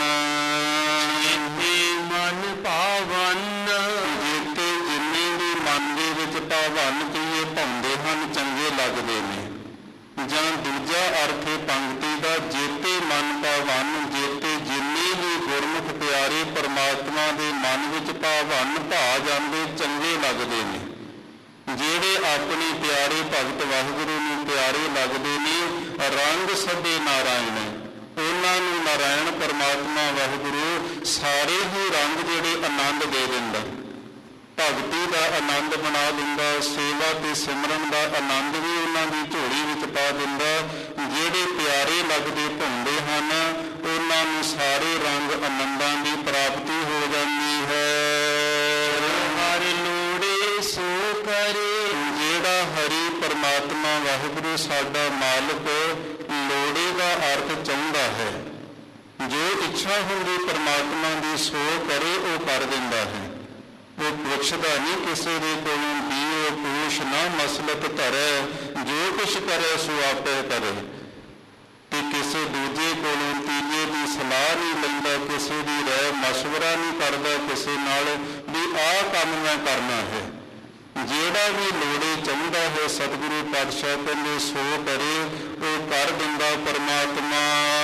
ਮਨ ਭਾਵਨ, ਜੀਤੇ ਜਿੰਨੇ ਵੀ ਮਨ ਦੇ ਵਿੱਚ ਭਾਵਨ ਕਹੀਏ ਭਾਉਂਦੇ ਹਨ, ਚੰਗੇ ਲੱਗਦੇ ਨੇ। ਜਾਂ ਦੂਜਾ ਅਰਥ ਪੰਕਤੀ ਦਾ ਜੀਤੇ ਮਨ ਭਾਵਨ, ਜੀਤੇ ਜਿੰਨੇ ਵੀ ਗੁਰਮੁਖ ਪਿਆਰੇ ਪਰਮਾਤਮਾ ਦੇ ਮਨ ਵਿੱਚ ਭਾਵਨ ਭਾ ਜਾਂਦੇ, ਚੰਗੇ ਲੱਗਦੇ ਨੇ। ਜਿਹੜੇ ਆਪਣੇ ਪਿਆਰੇ ਭਗਤ ਵਾਹਿਗੁਰੂ ਨੂੰ ਪਿਆਰੇ ਲੱਗਦੇ ਨੇ, ਰੰਗ ਸਭੇ ਨਾਰਾਇਣ, ਉਹਨਾਂ ਨੂੰ ਨਾਰਾਇਣ ਪਰਮਾਤਮਾ ਵਾਹਿਗੁਰੂ ਸਾਰੇ ਹੀ ਰੰਗ ਜਿਹੜੇ ਆਨੰਦ ਦੇ ਦਿੰਦਾ, ਭਗਤੀ ਦਾ ਆਨੰਦ ਬਣਾ ਦਿੰਦਾ, ਸੇਵਾ ਤੇ ਸਿਮਰਨ ਦਾ ਆਨੰਦ ਵੀ ਉਹਨਾਂ ਦੀ ਝੋਲੀ ਵਿੱਚ ਪਾ ਦਿੰਦਾ। ਜਿਹੜੇ ਪਿਆਰੇ ਲੱਗਦੇ ਭਾਉਂਦੇ ਹਨ ਉਹਨਾਂ ਨੂੰ ਸਾਰੇ ਰੰਗ ਆਨੰਦਾਂ ਦੀ ਪ੍ਰਾਪਤੀ ਹੋ ਜਾਂਦੀ ਹੈ। ਹਰ ਲੋੜੇ ਸੋ ਕਰੇ, ਜਿਹੜਾ ਹਰੀ ਪਰਮਾਤਮਾ ਵਾਹਿਗੁਰੂ ਸਾਡਾ ਮਾਲਕ ਲੋੜੇ ਦਾ ਅਰਥ ਚਾਹੁੰਦਾ ਹੈ, ਜੋ ਇੱਛਾ ਹੁੰਦੀ ਪਰਮਾਤਮਾ ਦੀ ਸੋ ਕਰੇ ਉਹ ਕਰ ਦਿੰਦਾ ਹੈ। ਉਹ ਪੁੱਛਦਾ ਨਹੀਂ ਕਿਸੇ ਦੇ ਕੋਲੋਂ ਦੀਓ ਪੂਛ ਨਾ ਮਸਲਤ ਧਰੈ, ਜੋ ਕੁਛ ਕਰੇ ਸੋ ਆਪੇ ਕਰੇ। ਤੇ ਕਿਸੇ ਦੂਜੇ ਕੋਲੋਂ ਤੀਜੇ ਦੀ ਸਲਾਹ ਨਹੀਂ ਲੈਂਦਾ, ਕਿਸੇ ਦੀ ਰਾਏ ਮਸ਼ਵਰਾ ਨਹੀਂ ਕਰਦਾ ਕਿਸੇ ਨਾਲ ਵੀ ਆਹ ਕੰਮ ਮੈਂ ਕਰਨਾ ਹੈ। ਜਿਹੜਾ ਵੀ ਲੋੜੇ ਚਾਹੁੰਦਾ ਹੈ ਸਤਿਗੁਰੂ ਪਾਤਸ਼ਾਹ ਕਹਿੰਦੇ ਸੋ ਕਰੇ, ਉਹ ਕਰ ਦਿੰਦਾ ਪਰਮਾਤਮਾ।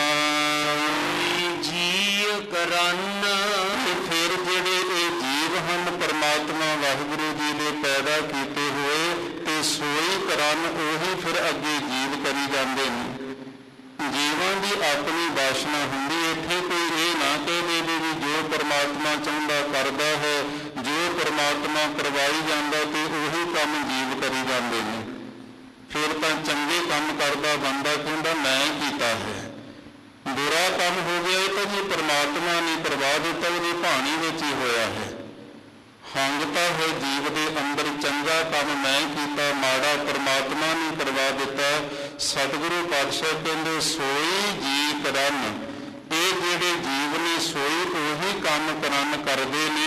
ਜੀਅ ਕਰਨ, ਤੇ ਫਿਰ ਜਿਹੜੇ ਇਹ ਜੀਵ ਹਨ ਪਰਮਾਤਮਾ ਵਾਹਿਗੁਰੂ ਜੀ ਦੇ ਪੈਦਾ ਕੀਤੇ ਹੋਏ, ਤੇ ਸੋਈ ਕਰਨ ਉਹੀ ਫਿਰ ਅੱਗੇ ਜੀਵ ਕਰੀ ਜਾਂਦੇ ਨੇ। ਜੀਵਾਂ ਦੀ ਆਪਣੀ ਵਾਸ਼ਨਾ ਹੁੰਦੀ। ਇੱਥੇ ਕੋਈ ਇਹ ਨਾ ਕਹੇ ਵੀ ਜੋ ਪਰਮਾਤਮਾ ਚਾਹੁੰਦਾ ਕਰਦਾ ਹੈ, ਜੋ ਪਰਮਾਤਮਾ ਕਰਵਾਈ ਜਾਂਦਾ ਤੇ ਉਹੀ ਕੰਮ ਜੀਵ ਕਰੀ ਜਾਂਦੇ ਨੇ। ਫਿਰ ਤਾਂ ਚੰਗੇ ਕੰਮ ਕਰਦਾ ਬੰਦਾ ਕਹਿੰਦਾ ਮੈਂ ਕੀਤਾ ਹੈ, ਬੁਰਾ ਕੰਮ ਹੋ ਗਿਆ ਇਹ ਤਾਂ ਜੀ ਪਰਮਾਤਮਾ ਨੇ ਕਰਵਾ ਦਿੱਤਾ, ਉਹਦੀ ਭਾਣੀ ਵਿੱਚ ਹੀ ਹੋਇਆ ਹੈ। ਹੰਗਤਾ ਹੈ ਜੀਵ ਦੇ ਅੰਦਰ, ਚੰਗਾ ਕੰਮ ਮੈਂ ਕੀਤਾ, ਮਾੜਾ ਪਰਮਾਤਮਾ ਨੇ ਕਰਵਾ ਦਿੱਤਾ। ਸਤਿਗੁਰੂ ਪਾਤਸ਼ਾਹ ਕਹਿੰਦੇ ਸੋਈ ਜੀ ਕਰਨ, ਇਹ ਜਿਹੜੇ ਜੀਵ ਨੇ ਸੋਈ ਉਹੀ ਕੰਮ ਕਰਨ ਕਰਦੇ ਨੇ।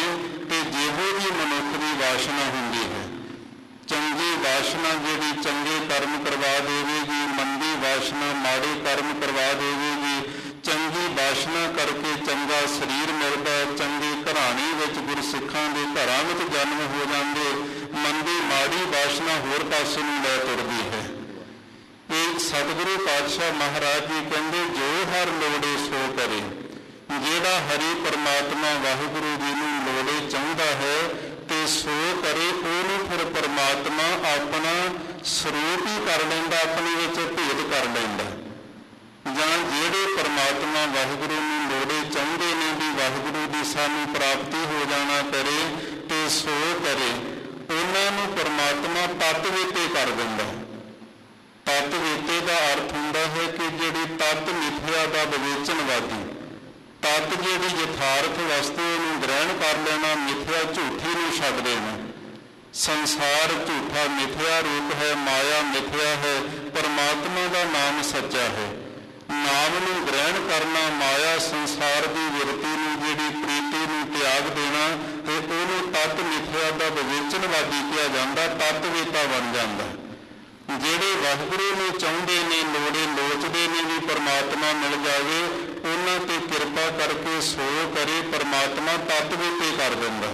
ਤੇ ਜਿਹੋ ਜਿਹੀ ਮਨੁੱਖ ਦੀ ਵਾਸ਼ਨਾ ਹੁੰਦੀ ਹੈ। ਚੰਗੀ ਵਾਸ਼ਨਾ ਜਿਹੜੀ ਚੰਗੇ ਕਰਮ ਕਰਵਾ ਦੇਵੇਗੀ, ਮੰਦੀ ਵਾਸ਼ਨਾ ਮਾੜੇ ਕਰਮ ਕਰਵਾ ਦੇਵੇਗੀ। ਚੰਗੀ ਵਾਸ਼ਨਾ ਕਰਕੇ ਚੰਗਾ ਸਰੀਰ ਮਿਲਦਾ, ਚੰਗੇ ਘਰਾਣੇ ਵਿੱਚ ਗੁਰਸਿੱਖਾਂ ਦੇ ਘਰਾਂ ਵਿੱਚ ਜਨਮ ਹੋ ਜਾਂਦੇ। ਮੰਦੀ ਮਾੜੀ ਵਾਸ਼ਨਾ ਹੋਰ ਪਾਸੇ ਨੂੰ ਲੈ ਤੁਰਦੀ ਹੈ। ਇਹ ਸਤਿਗੁਰੂ ਪਾਤਸ਼ਾਹ ਮਹਾਰਾਜ ਜੀ ਕਹਿੰਦੇ, ਜੋ ਹਰ ਲੋੜੇ ਸੋ ਕਰੇ। ਜਿਹੜਾ ਹਰੀ ਪਰਮਾਤਮਾ ਵਾਹਿਗੁਰੂ ਜੀ ਨੂੰ ਲੋੜੇ ਚਾਹੁੰਦਾ ਹੈ ਤੇ ਸੋ ਕਰੇ, ਉਹਨੂੰ ਫਿਰ ਪਰਮਾਤਮਾ ਆਪਣਾ ਸਰੂਪ ਹੀ ਕਰ ਲੈਂਦਾ, ਆਪਣੇ ਵਿੱਚ ਭੇਦ ਕਰ ਲੈਂਦਾ। ਜਾਂ ਜਿਹੜੇ ਪਰਮਾਤਮਾ ਵਾਹਿਗੁਰੂ ਨੂੰ ਲੋੜੇ ਚਾਹੁੰਦੇ ਨੇ ਵੀ ਵਾਹਿਗੁਰੂ ਦੀ ਸਾਨੂੰ ਪ੍ਰਾਪਤੀ ਹੋ ਜਾਣਾ ਕਰੇ ਤੇ ਸੋ ਕਰੇ, ਉਹਨਾਂ ਨੂੰ ਪਰਮਾਤਮਾ ਤੱਤ ਵੇਤੇ ਕਰ ਦਿੰਦਾ। ਤੱਤ ਵੇਤੇ ਦਾ ਅਰਥ ਹੁੰਦਾ ਹੈ ਕਿ ਜਿਹੜੀ ਤੱਤ ਮਿਥਿਆ ਦਾ ਵਿਵੇਚਨਵਾਦੀ, ਤੱਤ ਜਿਹੜੀ ਯਥਾਰਥ ਵਸਤੂ ਨੂੰ ਗ੍ਰਹਿਣ ਕਰ ਲੈਣਾ, ਮਿਥਿਆ ਝੂਠੀ ਨੂੰ ਛੱਡ ਦੇਣਾ। ਸੰਸਾਰ ਝੂਠਾ ਮਿਥਿਆ ਰੂਪ ਹੈ, ਮਾਇਆ ਮਿਥਿਆ ਹੈ, ਪਰਮਾਤਮਾ ਦਾ ਨਾਮ ਸੱਚਾ ਹੈ। ਨਾਮ ਨੂੰ ਗ੍ਰਹਿਣ ਕਰਨਾ, ਮਾਇਆ ਸੰਸਾਰ ਦੀ ਵਿਰਤੀ ਨੂੰ, ਜਿਹੜੀ ਪ੍ਰੀਤੀ ਨੂੰ ਤਿਆਗ ਦੇਣਾ ਤੇ ਉਹਨੂੰ ਤੱਤ ਮਿਥਿਆ ਦਾ ਵਿਵੇਚਨਵਾਦੀ ਕਿਹਾ ਜਾਂਦਾ, ਤੱਤ ਵੇਤਾ ਬਣ ਜਾਂਦਾ। ਜਿਹੜੇ ਵਾਹਿਗੁਰੂ ਨੂੰ ਚਾਹੁੰਦੇ ਨੇ, ਲੋੜੇ ਲੋਚਦੇ ਨੇ ਵੀ ਪਰਮਾਤਮਾ ਮਿਲ ਜਾਵੇ, ਉਹਨਾਂ ਤੇ ਕਿਰਪਾ ਕਰਕੇ ਸੋ ਕਰੇ, ਪਰਮਾਤਮਾ ਤੱਤ ਵੇਤੇ ਕਰ ਦਿੰਦਾ।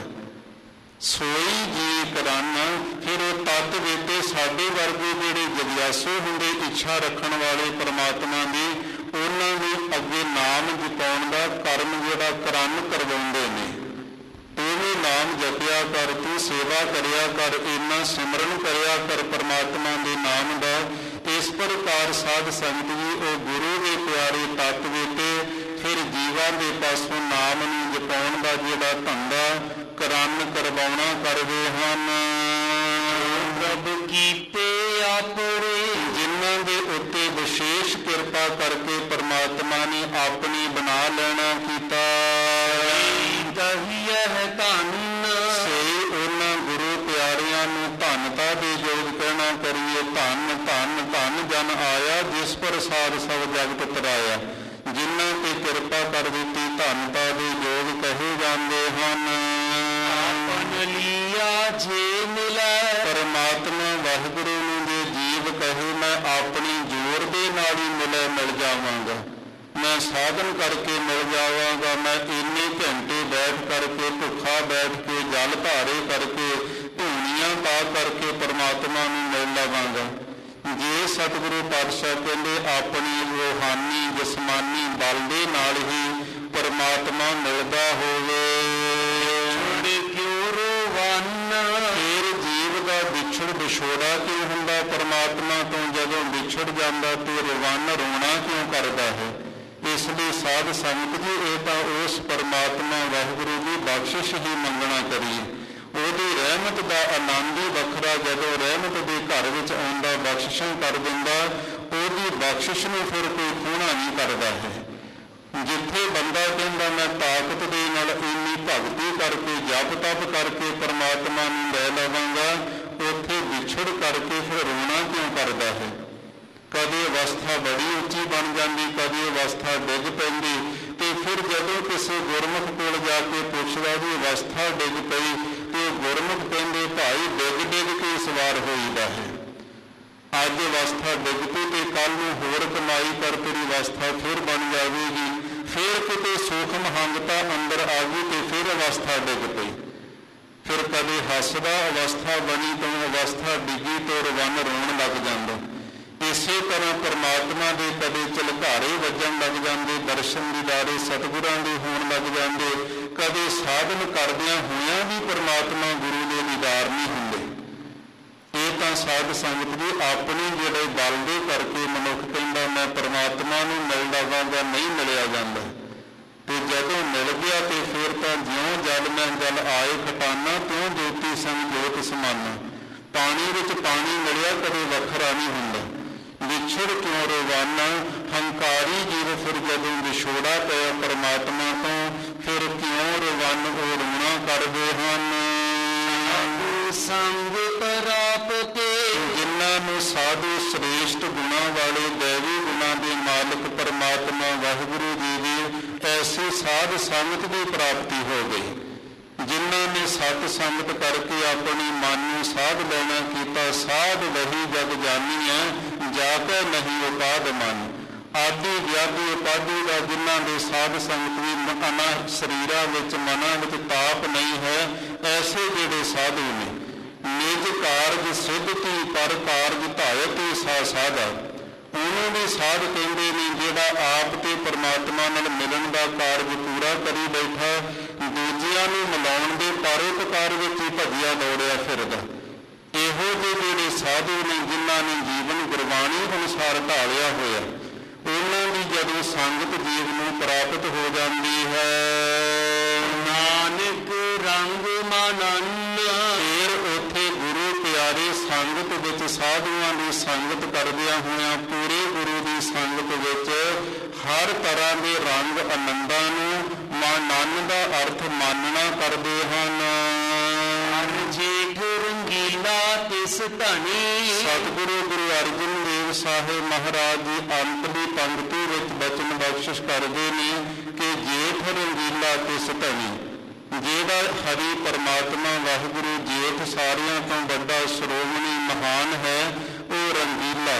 ਸੋਈ ਜੀ ਕਰਾਨਾ, ਫਿਰ ਉਹ ਤੱਤ ਵੇਤੇ ਸਾਡੇ ਵਰਗੇ ਜਿਹੜੇ ਜਗਿਆਸੂ ਹੁੰਦੇ, ਇੱਛਾ ਰੱਖਣ ਵਾਲੇ ਪਰਮਾਤਮਾ ਦੀ, ਉਹਨਾਂ ਦੇ ਅੱਗੇ ਨਾਮ ਜਪਾਉਣ ਦਾ ਕਰਮ ਜਿਹੜਾ ਕਰਨ ਕਰਵਾਉਂਦੇ ਨੇ। ਤੂੰ ਵੀ ਨਾਮ ਜਪਿਆ ਕਰ, ਤੂੰ ਸੇਵਾ ਕਰਿਆ ਕਰ, ਇੰਨਾ ਸਿਮਰਨ ਕਰਿਆ ਕਰ ਪਰਮਾਤਮਾ ਦੇ ਨਾਮ ਦਾ। ਇਸ ਪ੍ਰਕਾਰ ਸਾਧ ਸੰਗਤ ਜੀ ਉਹ ਗੁਰੂ ਦੇ ਪਿਆਰੇ ਤੱਤ ਵੇਤੇ ਫਿਰ ਜੀਵਾਂ ਦੇ ਪਾਸੋਂ ਨਾਮ ਨੂੰ ਜਪਾਉਣ ਦਾ ਜਿਹੜਾ ਧੰਦਾ ਕਰਨ ਕਰਵਾਉਣਾ ਕਰਦੇ ਹਨ। ਪ੍ਰਭ ਕੀਤੇ ਆਪਣੇ, ਜਿਨ੍ਹਾਂ ਦੇ ਉੱਤੇ ਵਿਸ਼ੇਸ਼ ਕਿਰਪਾ ਕਰਕੇ ਪਰਮਾਤਮਾ ਨੇ ਆਪਣੀ ਬਣਾ ਲੈਣਾ ਕੀਤਾ। ਕਹੀਏ ਧੰਨ, ਸਹੀ ਉਹਨਾਂ ਗੁਰੂ ਪਿਆਰਿਆਂ ਨੂੰ ਧੰਨਤਾ ਦੇ ਯੋਗ ਕਹਿਣਾ ਕਰੀਏ। ਧੰਨ ਧੰਨ ਧੰਨ ਜਨ ਆਇਆ, ਜਿਸ ਪ੍ਰਸਾਦ ਸਭ ਜਗਤ ਤਰਾਇਆ। ਜਿਨ੍ਹਾਂ ਤੇ ਕਿਰਪਾ ਕਰ ਦਿੱਤੀ, ਧੰਨਤਾ ਦੇ ਯੋਗ ਕਹੇ ਜਾਂਦੇ ਹਨ। ਆਪਨ ਲੀਆ ਜੇ ਮਿਲੈ, ਪਰਮਾਤਮਾ ਵਾਹਿਗੁਰੂ ਨੂੰ ਜੇ ਜੀਵ ਕਹੇ ਮੈਂ ਆਪਣੀ ਜ਼ੋਰ ਦੇ ਨਾਲ ਹੀ ਮਿਲੇ ਮਿਲ ਜਾਵਾਂਗਾ, ਮੈਂ ਸਾਧਨ ਕਰਕੇ ਮਿਲ ਜਾਵਾਂਗਾ, ਮੈਂ ਇੰਨੇ ਘੰਟੇ ਬੈਠ ਕਰਕੇ, ਭੁੱਖਾ ਬੈਠ ਕੇ, ਜਲ ਧਾਰੇ ਕਰਕੇ, ਧੂਣੀਆਂ ਪਾ ਕਰਕੇ ਪਰਮਾਤਮਾ ਨੂੰ ਮਿਲ ਲਵਾਂਗਾ। ਜੇ ਸਤਿਗੁਰੂ ਪਾਤਸ਼ਾਹ ਕਹਿੰਦੇ ਆਪਣੀ ਰੂਹਾਨੀ ਜਿਸਮਾਨੀ ਬਲ ਦੇ ਨਾਲ ਹੀ ਪਰਮਾਤਮਾ ਮਿਲਦਾ ਹੋਵੇ, ਕਿਉਂ ਰੋਵਨ, ਫਿਰ ਜੀਵ ਦਾ ਵਿਛੜ ਵਿਛੋੜਾ ਕਿਉਂ ਹੁੰਦਾ ਪਰਮਾਤਮਾ ਤੋਂ? ਜਦੋਂ ਵਿਛੜ ਜਾਂਦਾ ਤੇ ਰਵਨ ਰੋਣਾ ਕਿਉਂ ਕਰਦਾ ਹੈ? ਇਸ ਲਈ ਸਾਧ ਸੰਗਤ ਜੀ ਇਹ ਤਾਂ ਉਸ ਪਰਮਾਤਮਾ ਵਾਹਿਗੁਰੂ ਦੀ ਬਖਸ਼ਿਸ਼ ਹੀ ਮੰਗਣਾ ਕਰੀਏ। ਉਹਦੀ ਰਹਿਮਤ ਦਾ ਆਨੰਦ ਹੀ ਵੱਖਰਾ। ਜਦੋਂ ਰਹਿਮਤ ਦੇ ਘਰ ਵਿੱਚ ਆਉਂਦਾ, ਬਖਸ਼ਿਸ਼ਾਂ ਕਰ ਦਿੰਦਾ, ਉਹਦੀ ਬਖਸ਼ਿਸ਼ ਨੂੰ ਫਿਰ ਕੋਈ ਖੂਣਾ ਨਹੀਂ ਕਰਦਾ ਹੈ। ਜਿੱਥੇ ਬੰਦਾ ਕਹਿੰਦਾ ਮੈਂ ਤਾਕਤ ਦੇ ਨਾਲ ਇੰਨੀ ਭਗਤੀ ਕਰਕੇ, ਜਪ ਤਪ ਕਰਕੇ ਪਰਮਾਤਮਾ ਨੂੰ ਲੈ ਲਵਾਂਗਾ, ਉੱਥੇ ਵਿਛੜ ਕਰਕੇ ਫਿਰ ਰੋਣਾ ਕਿਉਂ ਕਰਦਾ ਹੈ? ਕਦੇ ਅਵਸਥਾ ਬੜੀ ਉੱਚੀ ਬਣ ਜਾਂਦੀ, ਕਦੇ ਅਵਸਥਾ ਡਿੱਗ ਪੈਂਦੀ, ਤੇ ਫਿਰ ਜਦੋਂ ਕਿਸੇ ਗੁਰਮੁਖ ਕੋਲ ਜਾ ਕੇ ਪੁੱਛਦਾ ਵੀ ਅਵਸਥਾ ਡਿੱਗ ਪਈ, ਤੇ ਗੁਰਮੁਖ ਕਹਿੰਦੇ ਭਾਈ ਡਿੱਗ ਡਿੱਗ ਕੇ ਸਵਾਰ ਹੋਈਦਾ ਹੈ। ਅੱਜ ਅਵਸਥਾ ਡਿੱਗ ਪਈ ਤੇ ਕੱਲ ਨੂੰ ਹੋਰ ਕਮਾਈ ਕਰ ਤੇਰੀ ਅਵਸਥਾ ਫਿਰ ਬਣ ਜਾਵੇਗੀ। ਫਿਰ ਕਿਤੇ ਸੂਖਮ ਹੰਗਤਾ ਅੰਦਰ ਆ ਗਈ ਤੇ ਫਿਰ ਅਵਸਥਾ ਡਿੱਗ ਪਈ। ਫਿਰ ਕਦੇ ਹੱਸਦਾ ਅਵਸਥਾ ਬਣੀ ਤਾਂ ਅਵਸਥਾ ਡਿੱਗੀ ਤੋਂ ਰਵਨ ਰੋਣ ਲੱਗ ਜਾਂਦਾ। ਇਸੇ ਤਰ੍ਹਾਂ ਪਰਮਾਤਮਾ ਦੇ ਕਦੇ ਝਲਕਾਰੇ ਵੱਜਣ ਲੱਗ ਜਾਂਦੇ, ਦਰਸ਼ਨ ਦੀਦਾਰੇ ਸਤਿਗੁਰਾਂ ਦੇ ਹੋਣ ਲੱਗ ਜਾਂਦੇ, ਕਦੇ ਸਾਧਨ ਕਰਦਿਆਂ ਹੋਇਆਂ ਵੀ ਪਰਮਾਤਮਾ ਗੁਰੂ ਦੇ ਦੀਦਾਰ ਨਹੀਂ ਹੁੰਦੇ। ਇਹ ਤਾਂ ਸਾਧ ਸੰਗਤ ਦੀ ਆਪਣੀ ਜਿਹੜੇ ਬਲ ਦੇ ਕਰਕੇ ਮਨੁੱਖ ਕਹਿੰਦਾ ਮੈਂ ਪਰਮਾਤਮਾ ਨੂੰ ਮਿਲ ਲਵਾਂਗਾ, ਨਹੀਂ ਮਿਲਿਆ ਜਾਂਦਾ। ਤੇ ਜਦੋਂ ਮਿਲ ਗਿਆ ਤੇ ਫਿਰ ਤਾਂ ਜਿਉਂ ਜਲ ਮੈਂ ਜਲ ਆਏ ਖਟਾਨਾ, ਤਿਉਂ ਜੋਤੀ ਸੰਗ ਜੋਤ ਸਮਾਨਾ। ਪਾਣੀ ਵਿੱਚ ਪਾਣੀ ਮਿਲਿਆ ਕਦੇ ਵੱਖਰਾ ਨਹੀਂ ਹੁੰਦਾ। ਵਿਛੜ ਕਿਉਂ ਰੋਵਾਨਾ, ਹੰਕਾਰੀ ਜੀਵ ਫਿਰ ਜਦੋਂ ਵਿਛੋੜਾ ਪਿਆ ਪਰਮਾਤਮਾ ਤੋਂ, ਫਿਰ ਕਿਉਂ ਰੋਵਨ ਉਹ ਰੋਣਾ ਕਰਦੇ ਹਨ। ਸੰਗ ਪ੍ਰਾਪਤੇ, ਜਿਨ੍ਹਾਂ ਨੂੰ ਸਾਧੂ ਸ੍ਰੇਸ਼ਟ ਗੁਣਾਂ ਵਾਲੇ ਦੈਵੀ ਗੁਣਾਂ ਦੇ ਮਾਲਕ ਪਰਮਾਤਮਾ ਵਾਹਿਗੁਰੂ ਜੀ ਦੀ ਐਸੀ ਸਾਧ ਸੰਗਤ ਦੀ ਪ੍ਰਾਪਤੀ ਹੋ ਗਈ। ਜਿਨ੍ਹਾਂ ਨੇ ਸਤ ਸੰਗਤ ਕਰਕੇ ਆਪਣੀ ਮਨ ਨੂੰ ਸਾਧ ਲੈਣਾ ਕੀਤਾ। ਸਾਧ ਵਹੀ ਜਗ ਜਾਨੀਐ, ਜਾ ਕੇ ਨਹੀਂ ਉਪਾਦ ਮਨ। ਆਦਿ ਵਿਆਦੀ ਉਪਾਧੀ ਦਾ ਜਿਨ੍ਹਾਂ ਦੇ ਸਾਧ ਸੰਗਤ ਦੀ ਮਨਾਂ ਸਰੀਰਾਂ ਵਿੱਚ ਮਨਾਂ ਵਿੱਚ ਤਾਪ ਨਹੀਂ ਹੈ, ਐਸੇ ਜਿਹੜੇ ਸਾਧੂ ਨੇ। ਨਿਜ ਕਾਰਜ ਸਿੱਧਤੀ ਪਰ ਕਾਰਜ ਧਾਇਤੀ ਸਾ ਸਾਧਾ। ਉਹਨੂੰ ਵੀ ਸਾਧ ਕਹਿੰਦੇ ਨੇ ਜਿਹੜਾ ਆਪ ਤੇ ਪਰਮਾਤਮਾ ਨਾਲ ਮਿਲਣ ਦਾ ਕਾਰਜ ਪੂਰਾ ਕਰੀ ਬੈਠਾ, ਦੂਜਿਆਂ ਨੂੰ ਮਿਲਾਉਣ ਦੇ ਪਰਉਪਕਾਰ ਵਿੱਚ ਹੀ ਭੱਜਿਆ ਦੌੜਿਆ ਫਿਰਦਾ। ਇਹੋ ਜਿਹੇ ਜਿਹੜੇ ਸਾਧੂ ਨੇ ਜਿਨ੍ਹਾਂ ਨੇ ਜੀਵਨ ਗੁਰਬਾਣੀ ਅਨੁਸਾਰ ਢਾਲਿਆ ਹੋਇਆ, ਉਹਨਾਂ ਦੀ ਜਦੋਂ ਸੰਗਤ ਜੀਵ ਨੂੰ ਪ੍ਰਾਪਤ ਹੋ ਜਾਂਦੀ ਹੈ, ਨਾਨਕ ਰੰਗ ਮਾਨਨ, ਫਿਰ ਉੱਥੇ ਗੁਰੂ ਪਿਆਰੇ ਸੰਗਤ ਵਿੱਚ ਸਾਧੂਆਂ ਦੀ ਸੰਗਤ ਕਰਦਿਆਂ ਹੋਇਆਂ ਪੂਰੇ ਗੁਰੂ ਦੀ ਸੰਗਤ ਵਿੱਚ ਹਰ ਤਰ੍ਹਾਂ ਦੇ ਰੰਗ ਆਨੰਦਾਂ ਨੂੰ ਮਾਨਨ ਦਾ ਅਰਥ ਮਾਨਣਾ ਕਰਦੇ ਹਨ। ਹਰ ਜੇਠ ਰੰਗੀਲਾ ਤਿਸ ਧਣੀ। ਸਤਿਗੁਰੂ ਗੁਰੂ ਅਰਜਨ ਦੇਵ ਸਾਹਿਬ ਮਹਾਰਾਜ ਜੀ ਅੰਤਲੀ ਪੰਕਤੀ ਵਿੱਚ ਬਚਨ ਬਖਸ਼ਿਸ਼ ਕਰਦੇ ਨੇ ਕਿ ਜੇਠ ਰੰਗੀਲਾ ਤਿਸ ਧਣੀ। ਜਿਹੜਾ ਹਰੀ ਪਰਮਾਤਮਾ ਵਾਹਿਗੁਰੂ ਜੇਠ ਸਾਰਿਆਂ ਤੋਂ ਵੱਡਾ ਸ਼੍ਰੋਮਣੀ ਮਹਾਨ ਹੈ, ਉਹ ਰੰਗੀਲਾ।